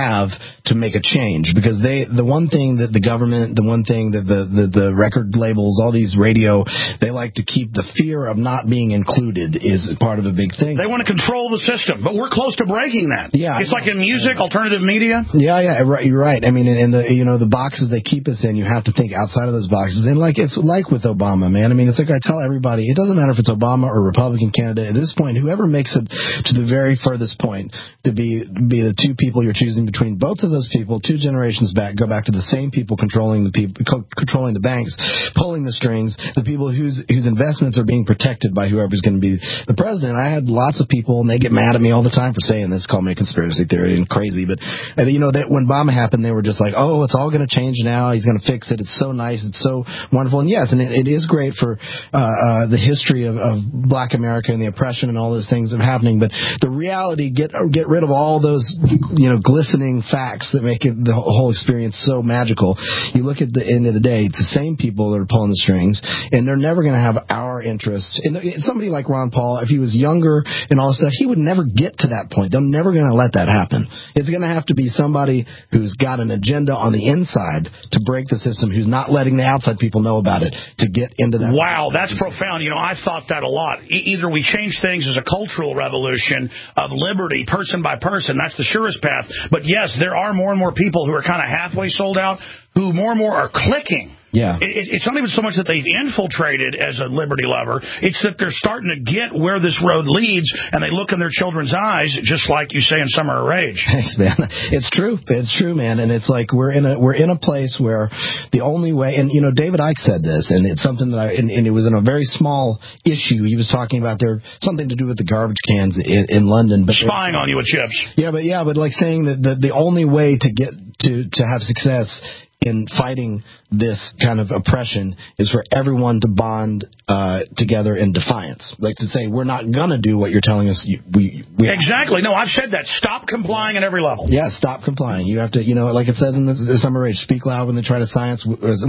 to make a change, because the one thing that the government, the one thing that the record labels, all these radio, they like to keep the fear of not being included is part of a big thing.
They want to control the system, but we're close to breaking that.
Yeah,
it's like in music, alternative media.
Yeah, right. You're right. I mean, in the boxes they keep us in, you have to think outside of those boxes. And it's like with Obama, man. I mean, it's like I tell everybody, it doesn't matter if it's Obama or Republican candidate. At this point, whoever makes it to the very furthest point to be the two people you're choosing between, both of those people, 2 generations back, go back to the same people controlling the banks, pulling the strings, the people whose investments are being protected by whoever's going to be the president. I had lots of people, and they get mad at me all the time for saying this, call me a conspiracy theory and crazy, but that when Obama happened, they were just like, oh, it's all going to change now. He's going to fix it. It's so nice. It's so wonderful. And yes, and it is great for the history of Black America and the oppression and all those things that are happening. But the reality, get rid of all those glistening facts that make the whole experience so magical. You look at the end of the day, it's the same people that are pulling the strings, and they're never going to have our interests. And somebody like Ron Paul, if he was younger and all this stuff, he would never get to that point. They're never going to let that happen. It's going to have to be somebody who's got an agenda on the inside to break the system, who's not letting the outside people know about it, to get into that.
Wow, that's profound. I've thought that a lot. Either we change things as a cultural revolution of liberty, person by person. That's the surest path. But yes, there are more and more people who are kind of halfway sold out, who more and more are clicking.
Yeah.
It's not even so much that they've infiltrated as a liberty lover. It's that they're starting to get where this road leads, and they look in their children's eyes, just like you say in Summer of Rage.
Thanks, man. It's true. It's true, man. And it's like we're in a place where the only way, and David Icke said this, and it's something that and it was in a very small issue. He was talking about something to do with the garbage cans in London, but
spying on you with chips.
Yeah, but like saying that the only way to get to have success in fighting this kind of oppression is for everyone to bond together in defiance. Like to say, we're not going to do what you're telling us. We
exactly. No, I've said that. Stop complying at every level.
Yeah, stop complying. You have to, like it says in the Summer Age, speak loud when they try to silence,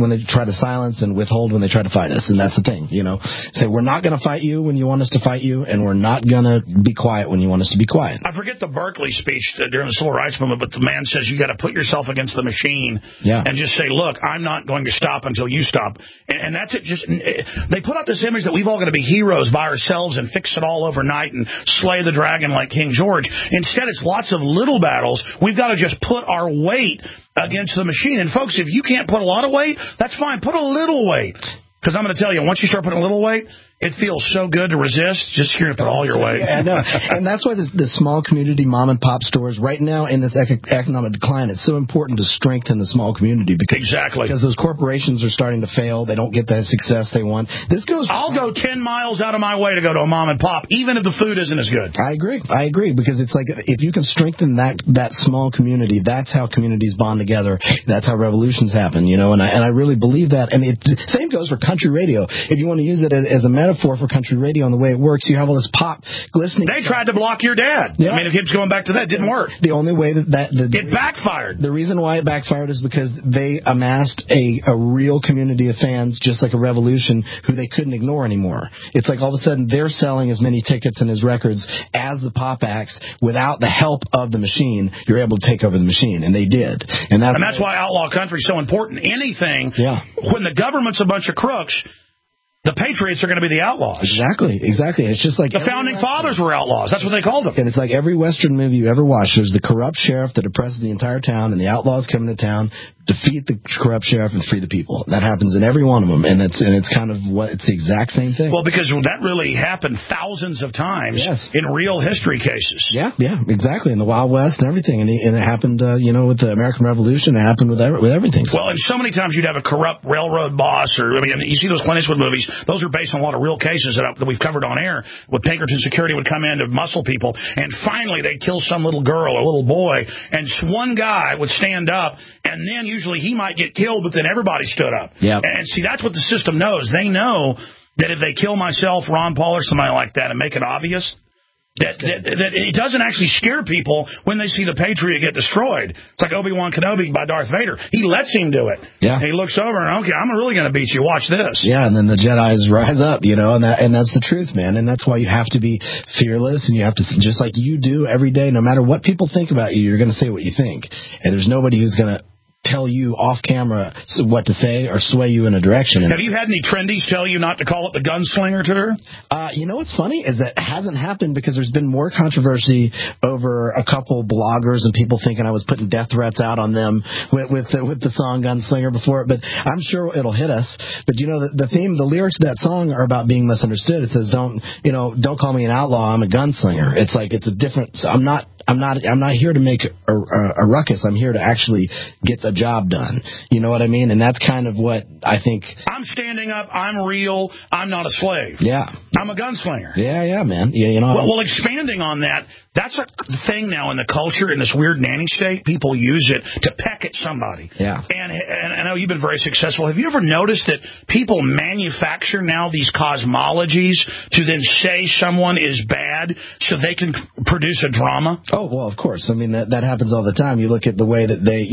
and withhold when they try to fight us. And that's the thing, Say, we're not going to fight you when you want us to fight you, and we're not going to be quiet when you want us to be quiet.
I forget the Berkeley speech during the Civil Rights Movement, but the man says you got to put yourself against the machine and just say, look, I'm not going to stop until you stop. And that's it. They put out this image that we've all got to be heroes by ourselves and fix it all overnight and slay the dragon like King George. Instead, it's lots of little battles. We've got to just put our weight against the machine. And, folks, if you can't put a lot of weight, that's fine. Put a little weight. Because I'm going to tell you, once you start putting a little weight, it feels so good to resist. Just here to put all your weight.
Yeah, I know. And that's why the small community mom-and-pop stores, right now in this economic decline, it's so important to strengthen the small community. Because those corporations are starting to fail. They don't get the success they want.
I'll go 10 miles out of my way to go to a mom-and-pop, even if the food isn't as good.
I agree. Because it's like if you can strengthen that small community, that's how communities bond together. That's how revolutions happen, And I really believe that. And same goes for country radio. If you want to use it as a metaphor for country radio and the way it works, you have all this pop glistening.
They tried to block your dad. Yeah. I mean, it keeps going back to that. It didn't work.
The only way it
backfired.
The reason why it backfired is because they amassed a real community of fans, just like a revolution, who they couldn't ignore anymore. It's like all of a sudden they're selling as many tickets and as records as the pop acts. Without the help of the machine, you're able to take over the machine, and they did. And that's
why outlaw country is so important. Anything, when the government's a bunch of crooks, the patriots are going to be the outlaws.
Exactly. It's just like
the founding fathers were outlaws. That's what they called them.
And it's like every Western movie you ever watch. There's the corrupt sheriff that oppresses the entire town, and the outlaws come into town, defeat the corrupt sheriff, and free the people. That happens in every one of them, and it's kind of it's the exact same thing.
Well, because that really happened thousands of times in real history cases.
Yeah, exactly. In the Wild West and everything, and it happened, with the American Revolution. It happened with everything.
Well, and so many times you'd have a corrupt railroad boss, you see those Clint Eastwood movies. Those are based on a lot of real cases that we've covered on air, with Pinkerton Security would come in to muscle people, and finally they'd kill some little girl or little boy, and one guy would stand up, and then usually he might get killed, but then everybody stood up.
Yeah.
And see, that's what the system knows. They know that if they kill myself, Ron Paul, or somebody like that, and make it obvious, that it doesn't actually scare people when they see the Patriot get destroyed. It's like Obi-Wan Kenobi by Darth Vader. He lets him do it.
Yeah.
And he looks over and, okay, I'm really going to beat you. Watch this.
Yeah, and then the Jedis rise up, and that's the truth, man. And that's why you have to be fearless, and you have to, just like you do every day, no matter what people think about you, you're going to say what you think. And there's nobody who's going to tell you off camera what to say or sway you in a direction.
Have you had any trendies tell you not to call it the gunslinger tour?
What's funny is that it hasn't happened because there's been more controversy over a couple bloggers and people thinking I was putting death threats out on them with the song Gunslinger before it. But I'm sure it'll hit us. But the lyrics of that song are about being misunderstood. It says don't call me an outlaw. I'm a gunslinger. It's like it's a different. I'm not here to make a ruckus. I'm here to actually get the job done. You know what I mean? And that's kind of what I think.
I'm standing up. I'm real. I'm not a slave.
Yeah.
I'm a gunslinger.
Yeah, man. Yeah,
Well, expanding on that, that's a thing now in the culture, in this weird nanny state. People use it to peck at somebody.
Yeah.
And I know you've been very successful. Have you ever noticed that people manufacture now these cosmologies to then say someone is bad so they can produce a drama?
Oh, well, of course. I mean, that happens all the time. You look at the way that they,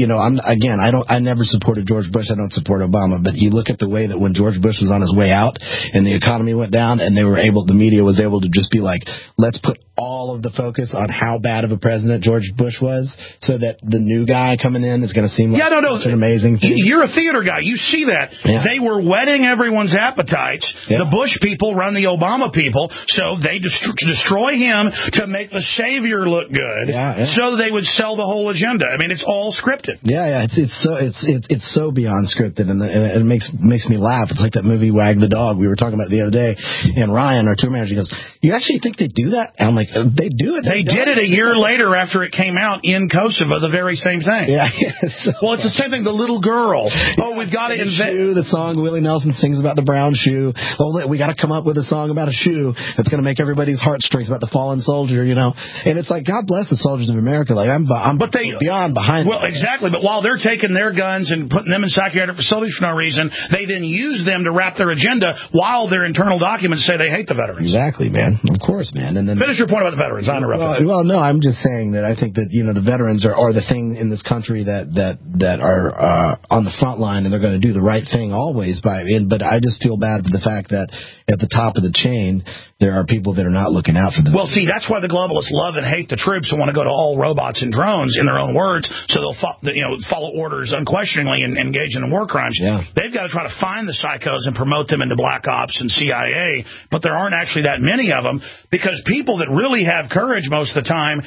I never supported George Bush. I don't support Obama. But you look at the way that when George Bush was on his way out and the economy went down and the media was able to just be like, let's put all of the focus on how bad of a president George Bush was so that the new guy coming in is going to seem like such an amazing thing.
You're a theater guy. You see that. Yeah. They were whetting everyone's appetites. Yeah. The Bush people run the Obama people, so they destroy him to make the savior look good so they would sell the whole agenda. I mean, it's all scripted.
Yeah. It's so beyond scripted, and it makes me laugh. It's like that movie Wag the Dog we were talking about the other day, and Ryan, our tour manager, goes, "You actually think they do that?" And I'm like, They do it.
They did it a year later after it came out in Kosovo, the very same thing.
Yeah.
Well, it's the same thing. The little girl. Oh, we've got to invent.
The song Willie Nelson sings about the brown shoe. Oh, we got to come up with a song about a shoe that's going to make everybody's heartstrings about the fallen soldier, you know. And it's like, God bless the soldiers of America. Like, I'm beyond behind.
Well, exactly. But while they're taking their guns and putting them in psychiatric facilities for no reason, they then use them to wrap their agenda while their internal documents say they hate the veterans.
Exactly, man. Of course, man. And then
finish your point about the veterans. I interrupted.
Well, no, I'm just saying that I think that, you know, the veterans are the thing in this country that are on the front line, and they're going to do the right thing always. But I just feel bad for the fact that at the top of the chain there are people that are not looking out for them.
Well, see, that's why the globalists love and hate the troops and want to go to all robots and drones, in their own words, so they'll follow orders unquestioningly and engage in war crimes.
Yeah.
They've got to try to find the psychos and promote them into black ops and CIA, but there aren't actually that many of them, because people that really have courage most of the time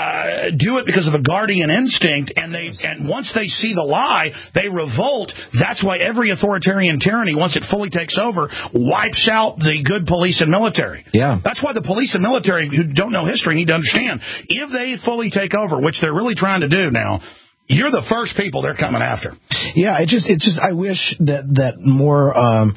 do it because of a guardian instinct, and once they see the lie, they revolt. That's why every authoritarian tyranny, once it fully takes over, wipes out the good police and military.
Yeah.
That's why the police and military who don't know history need to understand, if they fully take over, which they're really trying to do now, you're the first people they're coming after.
Yeah, it's just I wish that more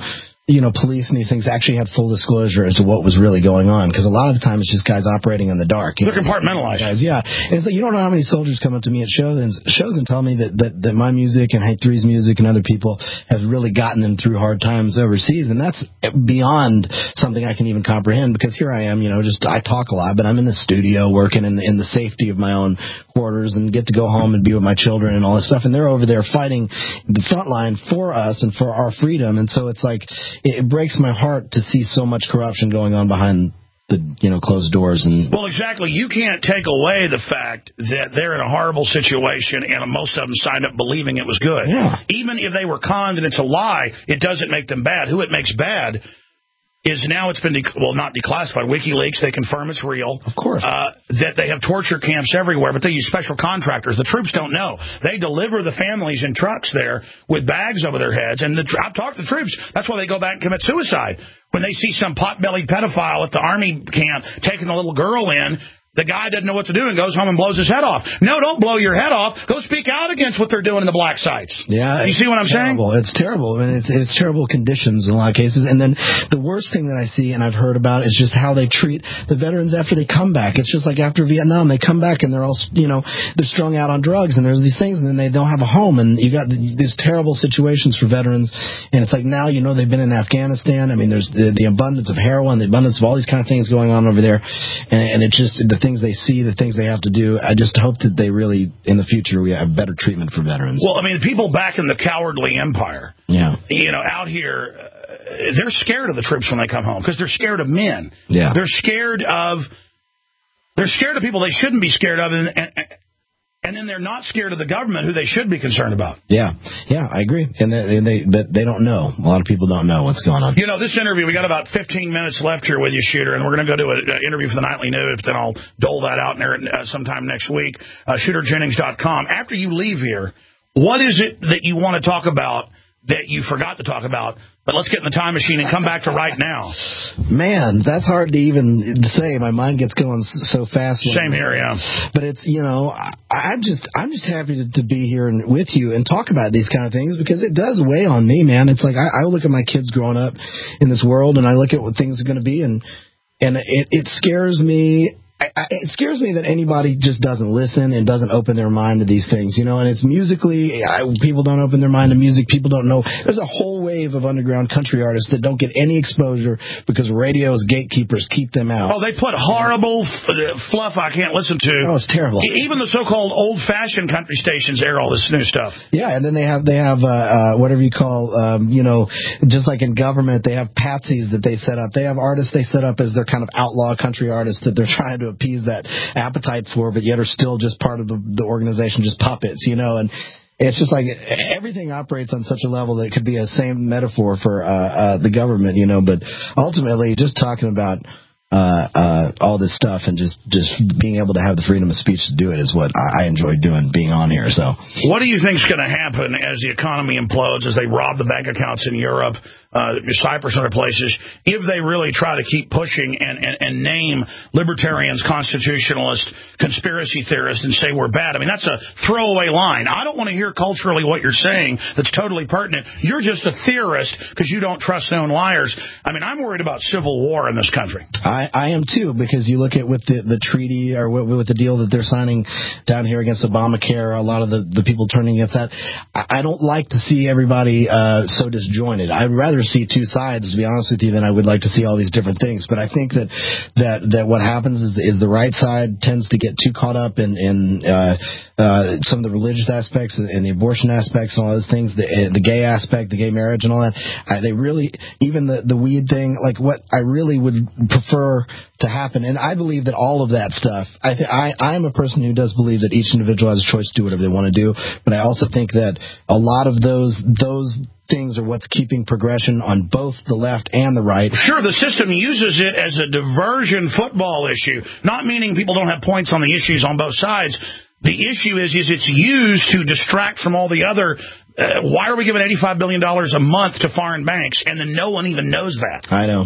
police and these things actually had full disclosure as to what was really going on, because a lot of the time it's just guys operating in the dark.
They're compartmentalized.
Guys, yeah. And it's like, you don't know how many soldiers come up to me at shows and tell me that my music and Hank 3's music and other people have really gotten them through hard times overseas, and that's beyond something I can even comprehend, because here I am, I talk a lot, but I'm in the studio working in the safety of my own quarters and get to go home and be with my children and all this stuff, and they're over there fighting the front line for us and for our freedom. And so it's like, it breaks my heart to see so much corruption going on behind the closed doors. And
well, exactly. You can't take away the fact that they're in a horrible situation, and most of them signed up believing it was good.
Yeah.
Even if they were conned and it's a lie, it doesn't make them bad. Who it makes bad is now it's been, not declassified. WikiLeaks, they confirm it's real.
Of course.
That they have torture camps everywhere, but they use special contractors. The troops don't know. They deliver the families in trucks there with bags over their heads. And I've talked to the troops. That's why they go back and commit suicide. When they see some pot-bellied pedophile at the Army camp taking a little girl in, the guy doesn't know what to do and goes home and blows his head off. No, don't blow your head off. Go speak out against what they're doing in the black sites.
Yeah.
You see what I'm saying?
It's terrible. I mean, it's terrible conditions in a lot of cases. And then the worst thing that I see and I've heard about is just how they treat the veterans after they come back. It's just like after Vietnam, they come back and they're all, they're strung out on drugs and there's these things, and then they don't have a home, and you got these terrible situations for veterans. And it's like now, they've been in Afghanistan. I mean, there's the abundance of heroin, the abundance of all these kind of things going on over there. And it's just the things they see, the things they have to do. I just hope that they really, in the future, we have better treatment for veterans.
Well, I mean, the people back in the cowardly empire,
yeah,
out here, they're scared of the troops when they come home because they're scared of men.
Yeah,
they're scared of people they shouldn't be scared of, and then they're not scared of the government, who they should be concerned about.
Yeah, I agree. But they don't know. A lot of people don't know what's going on.
This interview, we got about 15 minutes left here with you, Shooter, and we're going to go do an interview for the Nightly News, then I'll dole that out sometime next week. ShooterJennings.com. After you leave here, what is it that you want to talk about that you forgot to talk about? But let's get in the time machine and come back to right now.
Man, that's hard to even say. My mind gets going so fast.
Same here, yeah.
But it's, I'm just happy to be here with you and talk about these kind of things, because it does weigh on me, man. It's like I look at my kids growing up in this world, and I look at what things are going to be, and it scares me. It scares me that anybody just doesn't listen and doesn't open their mind to these things, and it's musically, people don't open their mind to music. People don't know. There's a whole wave of underground country artists that don't get any exposure because radio's gatekeepers keep them out.
Oh, they put horrible fluff I can't listen to.
Oh, it's terrible.
Even the so-called old-fashioned country stations air all this new stuff.
Yeah, and then they have whatever you call, just like in government, they have patsies that they set up. They have artists they set up as their kind of outlaw country artists that they're trying to appease that appetite for, but yet are still just part of the organization, just puppets, and it's just like everything operates on such a level that it could be a same metaphor for the government, but ultimately just talking about all this stuff and just being able to have the freedom of speech to do it is what I enjoy doing, being on here. So
what do you think is going to happen as the economy implodes, as they rob the bank accounts in Europe, Cyprus and other places, if they really try to keep pushing and name libertarians, constitutionalists, conspiracy theorists, and say we're bad. I mean, that's a throwaway line. I don't want to hear culturally what you're saying that's totally pertinent. You're just a theorist because you don't trust known liars. I mean, I'm worried about civil war in this country.
I am too, because you look at with the treaty or with the deal that they're signing down here against Obamacare, a lot of the people turning against that. I don't like to see everybody so disjointed. I'd rather see two sides, to be honest with you, than I would like to see all these different things. But I think that what happens is the right side tends to get too caught up in some of the religious aspects and the abortion aspects and all those things, the gay aspect, the gay marriage and all that. They really, even the weed thing, like what I really would prefer to happen, and I believe that all of that stuff, I'm a person who does believe that each individual has a choice to do whatever they want to do, but I also think that a lot of those things are what's keeping progression on both the left and the right.
Sure, the system uses it as a diversion football issue, not meaning people don't have points on the issues on both sides. The issue is it's used to distract from all the other. Why are we giving $85 billion a month to foreign banks, and then no one even knows that?
I know,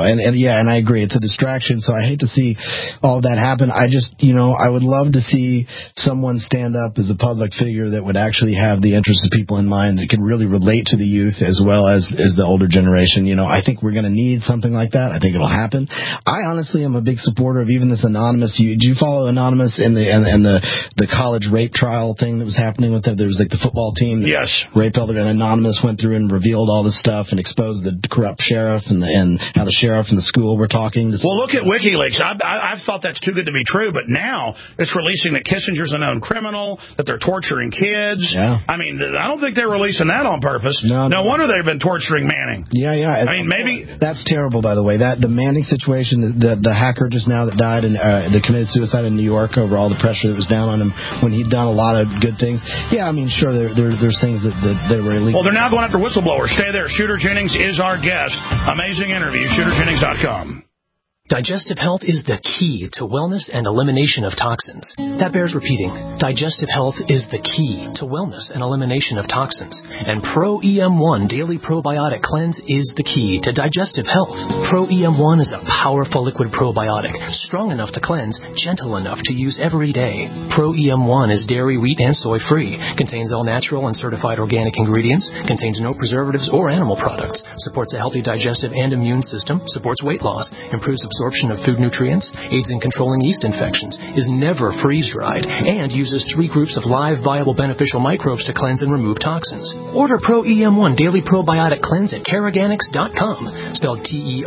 and I agree. It's a distraction, so I hate to see all of that happen. I just, I would love to see someone stand up as a public figure that would actually have the interests of people in mind, that could really relate to the youth as well as the older generation. I think we're going to need something like that. I think it'll happen. I honestly am a big supporter of even this Anonymous. Do you follow Anonymous in the college rape trial thing that was happening with them? There was like the football team.
Yes.
Raped all and Anonymous went through and revealed all this stuff and exposed the corrupt sheriff and how the sheriff and the school were talking.
Well, look at WikiLeaks. I've thought that's too good to be true, but now it's releasing that Kissinger's a known criminal, that they're torturing kids.
Yeah.
I mean, I don't think they're releasing that on purpose.
No
wonder they've been torturing Manning.
Yeah.
I mean, maybe
that's terrible, by the way. That the Manning situation, the hacker just now that died and that committed suicide in New York over all the pressure that was down on him when he'd done a lot of good things. Yeah, I mean, sure, there's things that were illegal.
Well, they're now going after whistleblowers. Stay there. Shooter Jennings is our guest. Amazing interview. ShooterJennings.com.
Digestive health is the key to wellness and elimination of toxins. That bears repeating. Digestive health is the key to wellness and elimination of toxins. And Pro EM1 Daily Probiotic Cleanse is the key to digestive health. Pro EM1 is a powerful liquid probiotic, strong enough to cleanse, gentle enough to use every day. Pro EM1 is dairy, wheat, and soy free, contains all natural and certified organic ingredients, contains no preservatives or animal products, supports a healthy digestive and immune system, supports weight loss, improves absorption of food nutrients, aids in controlling yeast infections, is never freeze-dried, and uses 3 groups of live, viable, beneficial microbes to cleanse and remove toxins. Order Pro EM1 Daily Probiotic Cleanse at Teraganix.com, spelled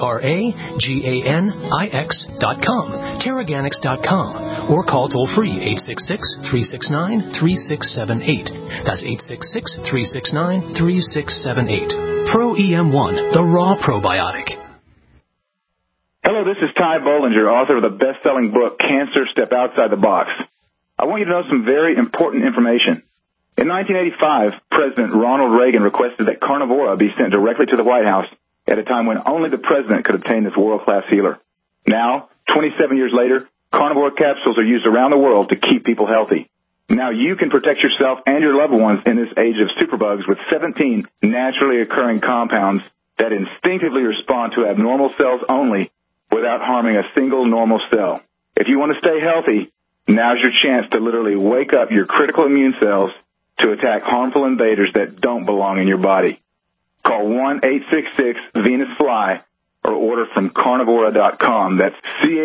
TeraGanix.com, Teraganix.com, or call toll-free 866-369-3678. That's 866-369-3678. Pro EM1, the raw probiotic.
Hello, this is Ty Bollinger, author of the best-selling book, Cancer, Step Outside the Box. I want you to know some very important information. In 1985, President Ronald Reagan requested that Carnivora be sent directly to the White House at a time when only the president could obtain this world-class healer. Now, 27 years later, Carnivora capsules are used around the world to keep people healthy. Now you can protect yourself and your loved ones in this age of superbugs with 17 naturally occurring compounds that instinctively respond to abnormal cells only, without harming a single normal cell. If you want to stay healthy, now's your chance to literally wake up your critical immune cells to attack harmful invaders that don't belong in your body. Call 1-866-VENUS-FLY or order from Carnivora.com. That's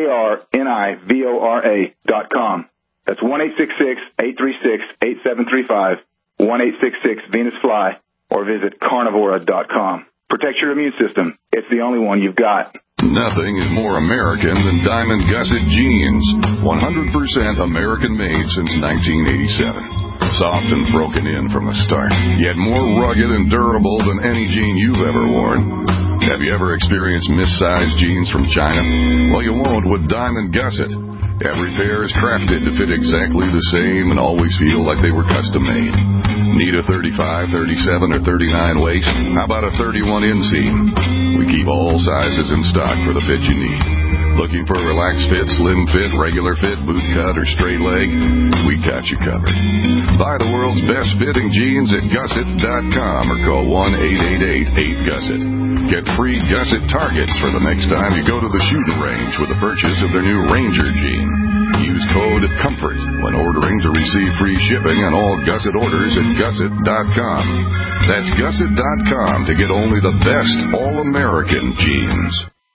Carnivora.com. That's 1-866-836-8735, 1-866-VENUS-FLY, or visit Carnivora.com. Protect your immune system. It's the only one you've got.
Nothing is more American than Diamond Gusset jeans. 100% American-made since 1987. Soft and broken in from the start, yet more rugged and durable than any jean you've ever worn. Have you ever experienced missized jeans from China? Well, you won't with Diamond Gusset. Every pair is crafted to fit exactly the same and always feel like they were custom-made. Need a 35, 37, or 39 waist? How about a 31 inseam? We keep all sizes in stock for the fit you need. Looking for relaxed fit, slim fit, regular fit, boot cut, or straight leg? We got you covered. Buy the world's best fitting jeans at Gusset.com or call 1-888-8GUSSET. Get free Gusset targets for the next time you go to the shooting range with the purchase of their new Ranger jean. Use code COMFORT when ordering to receive free shipping on all Gusset orders at Gusset.com. That's Gusset.com to get only the best all-American jeans.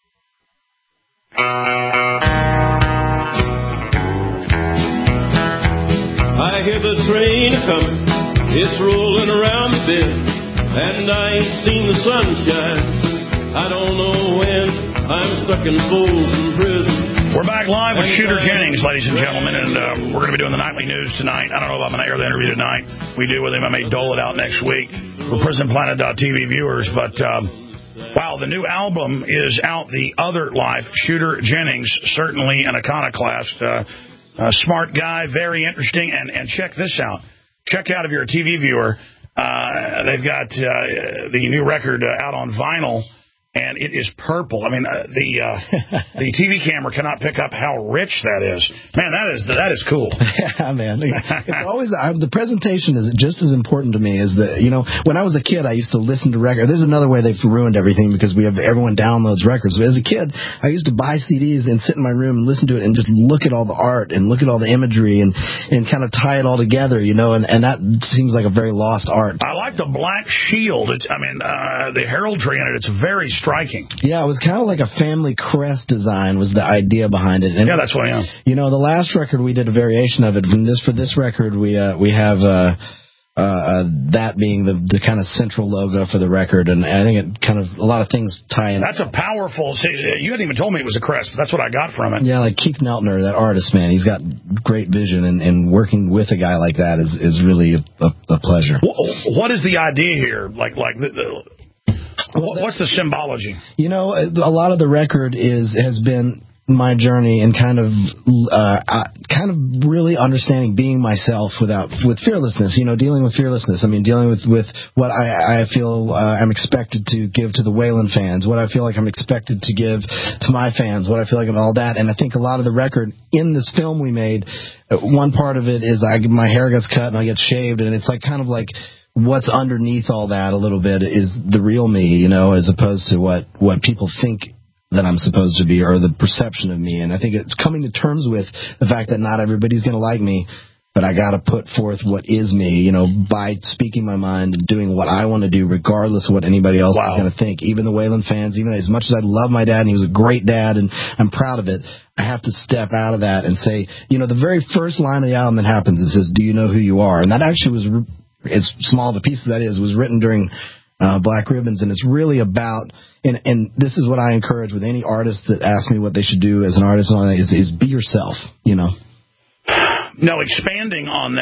I hear the train coming, it's rolling around the bend, and I ain't seen the sunshine. I don't know when. I'm stuck in Folsom Prison.
We're back live with Shooter Jennings, ladies and gentlemen, and we're going to be doing the nightly news tonight. I don't know if I'm going to air the interview tonight. We do with him. I may dole it out next week for PrisonPlanet.tv viewers, but wow, the new album is out, The Other Life. Shooter Jennings, certainly an iconoclast, smart guy, very interesting, and check this out. Check out if you're a TV viewer. They've got the new record out on vinyl, and it is purple. I mean, the TV camera cannot pick up how rich that is. Man, that is cool.
Yeah, man. It's always the presentation is just as important to me as when I was a kid, I used to listen to records. This is another way they've ruined everything because everyone downloads records. But as a kid, I used to buy CDs and sit in my room and listen to it and just look at all the art and look at all the imagery and kind of tie it all together, and that seems like a very lost art.
I like the black shield. The heraldry in it. It's very striking.
Yeah, it was kind of like a family crest design was the idea behind it. And
yeah, that's what I am.
The last record we did a variation of it. For this record, we have that being the kind of central logo for the record, and I think it kind of a lot of things tie in.
That's a powerful. See, you hadn't even told me it was a crest, but that's what I got from it.
Yeah, like Keith Neltner, that artist, man, he's got great vision, and working with a guy like that is really a pleasure.
What is the idea here? What's the symbology?
A lot of the record has been my journey and kind of really understanding being myself with fearlessness. Dealing with fearlessness. I mean, dealing with what I feel I'm expected to give to the Waylon fans, what I feel like I'm expected to give to my fans, what I feel like and all that. And I think a lot of the record in this film we made, one part of it is my hair gets cut and I get shaved, and it's kind of like what's underneath all that a little bit is the real me, as opposed to what people think that I'm supposed to be or the perception of me. And I think it's coming to terms with the fact that not everybody's going to like me, but I got to put forth what is me, by speaking my mind and doing what I want to do regardless of what anybody else is going to think. Even the Waylon fans, even as much as I love my dad and he was a great dad and I'm proud of it, I have to step out of that and say, the very first line of the album that happens, it says, "Do you know who you are?" And that actually was, as small of a piece of that is, was written during Black Ribbons, and it's really about, and this is what I encourage with any artist that asks me what they should do as an artist, is be yourself,
No, expanding on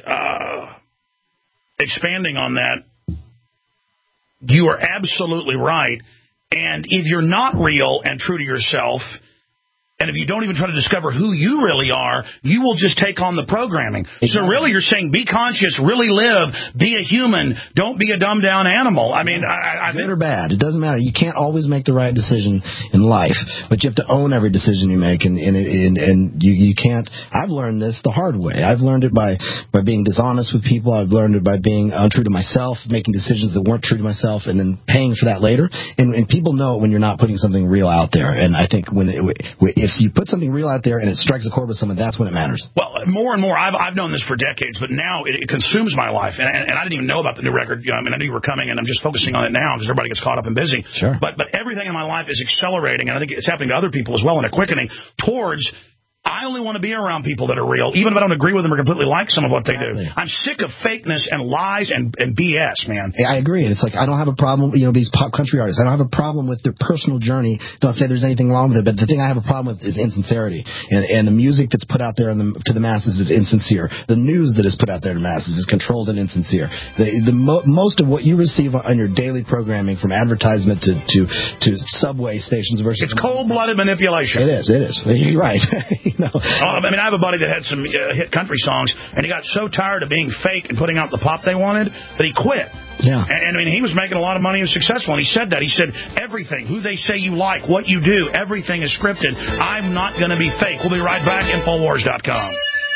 that, you are absolutely right. And if you're not real and true to yourself, and if you don't even try to discover who you really are, you will just take on the programming. Exactly. So really you're saying be conscious, really live, be a human, don't be a dumbed-down animal. I mean,
good or bad, it doesn't matter. You can't always make the right decision in life, but you have to own every decision you make, and you can't. I've learned this the hard way. I've learned it by being dishonest with people. I've learned it by being untrue to myself, making decisions that weren't true to myself, and then paying for that later. And people know it when you're not putting something real out there. And I think if you put something real out there and it strikes a chord with someone, that's when it matters.
Well, more and more, I've known this for decades, but now it consumes my life. And I didn't even know about the new record. I knew you were coming, and I'm just focusing on it now because everybody gets caught up and busy.
Sure.
But everything in my life is accelerating, and I think it's happening to other people as well, and a quickening towards I only want to be around people that are real, even if I don't agree with them or completely like some of what they do. I'm sick of fakeness and lies and BS, man.
Yeah, I agree. It's like I don't have a problem, these pop country artists. I don't have a problem with their personal journey. Don't say there's anything wrong with it, but the thing I have a problem with is insincerity. And the music that's put out there to the masses is insincere. The news that is put out there to the masses is controlled and insincere. Most of what you receive on your daily programming, from advertisement to subway stations versus...
It's cold-blooded manipulation.
It is. You're right.
I mean, I have a buddy that had some hit country songs, and he got so tired of being fake and putting out the pop they wanted that he quit.
Yeah.
And I mean, he was making a lot of money and was successful, and he said that. He said, everything, who they say you like, what you do, everything is scripted. I'm not going to be fake. We'll be right back. Infowars.com.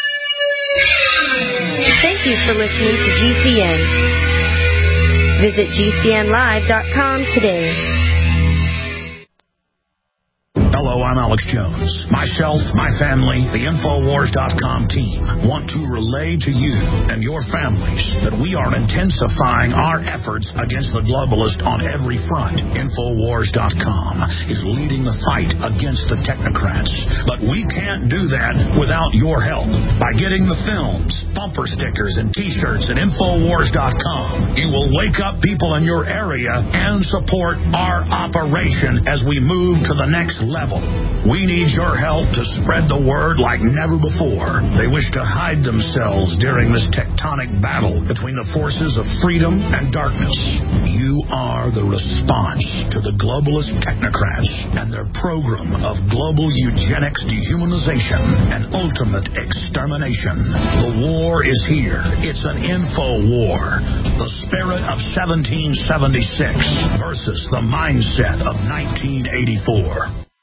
Thank you for listening to GCN. Visit GCNlive.com today.
Hello, I'm Alex Jones. Myself, my family, the Infowars.com team want to relay to you and your families that we are intensifying our efforts against the globalist on every front. Infowars.com is leading the fight against the technocrats. But we can't do that without your help. By getting the films, bumper stickers, and T-shirts at Infowars.com, you will wake up people in your area and support our operation as we move to the next level. We need your help to spread the word like never before. They wish to hide themselves during this tectonic battle between the forces of freedom and darkness. You are the response to the globalist technocrats and their program of global eugenics, dehumanization, and ultimate extermination. The war is here. It's an info war. The spirit of 1776 versus the mindset of 1984.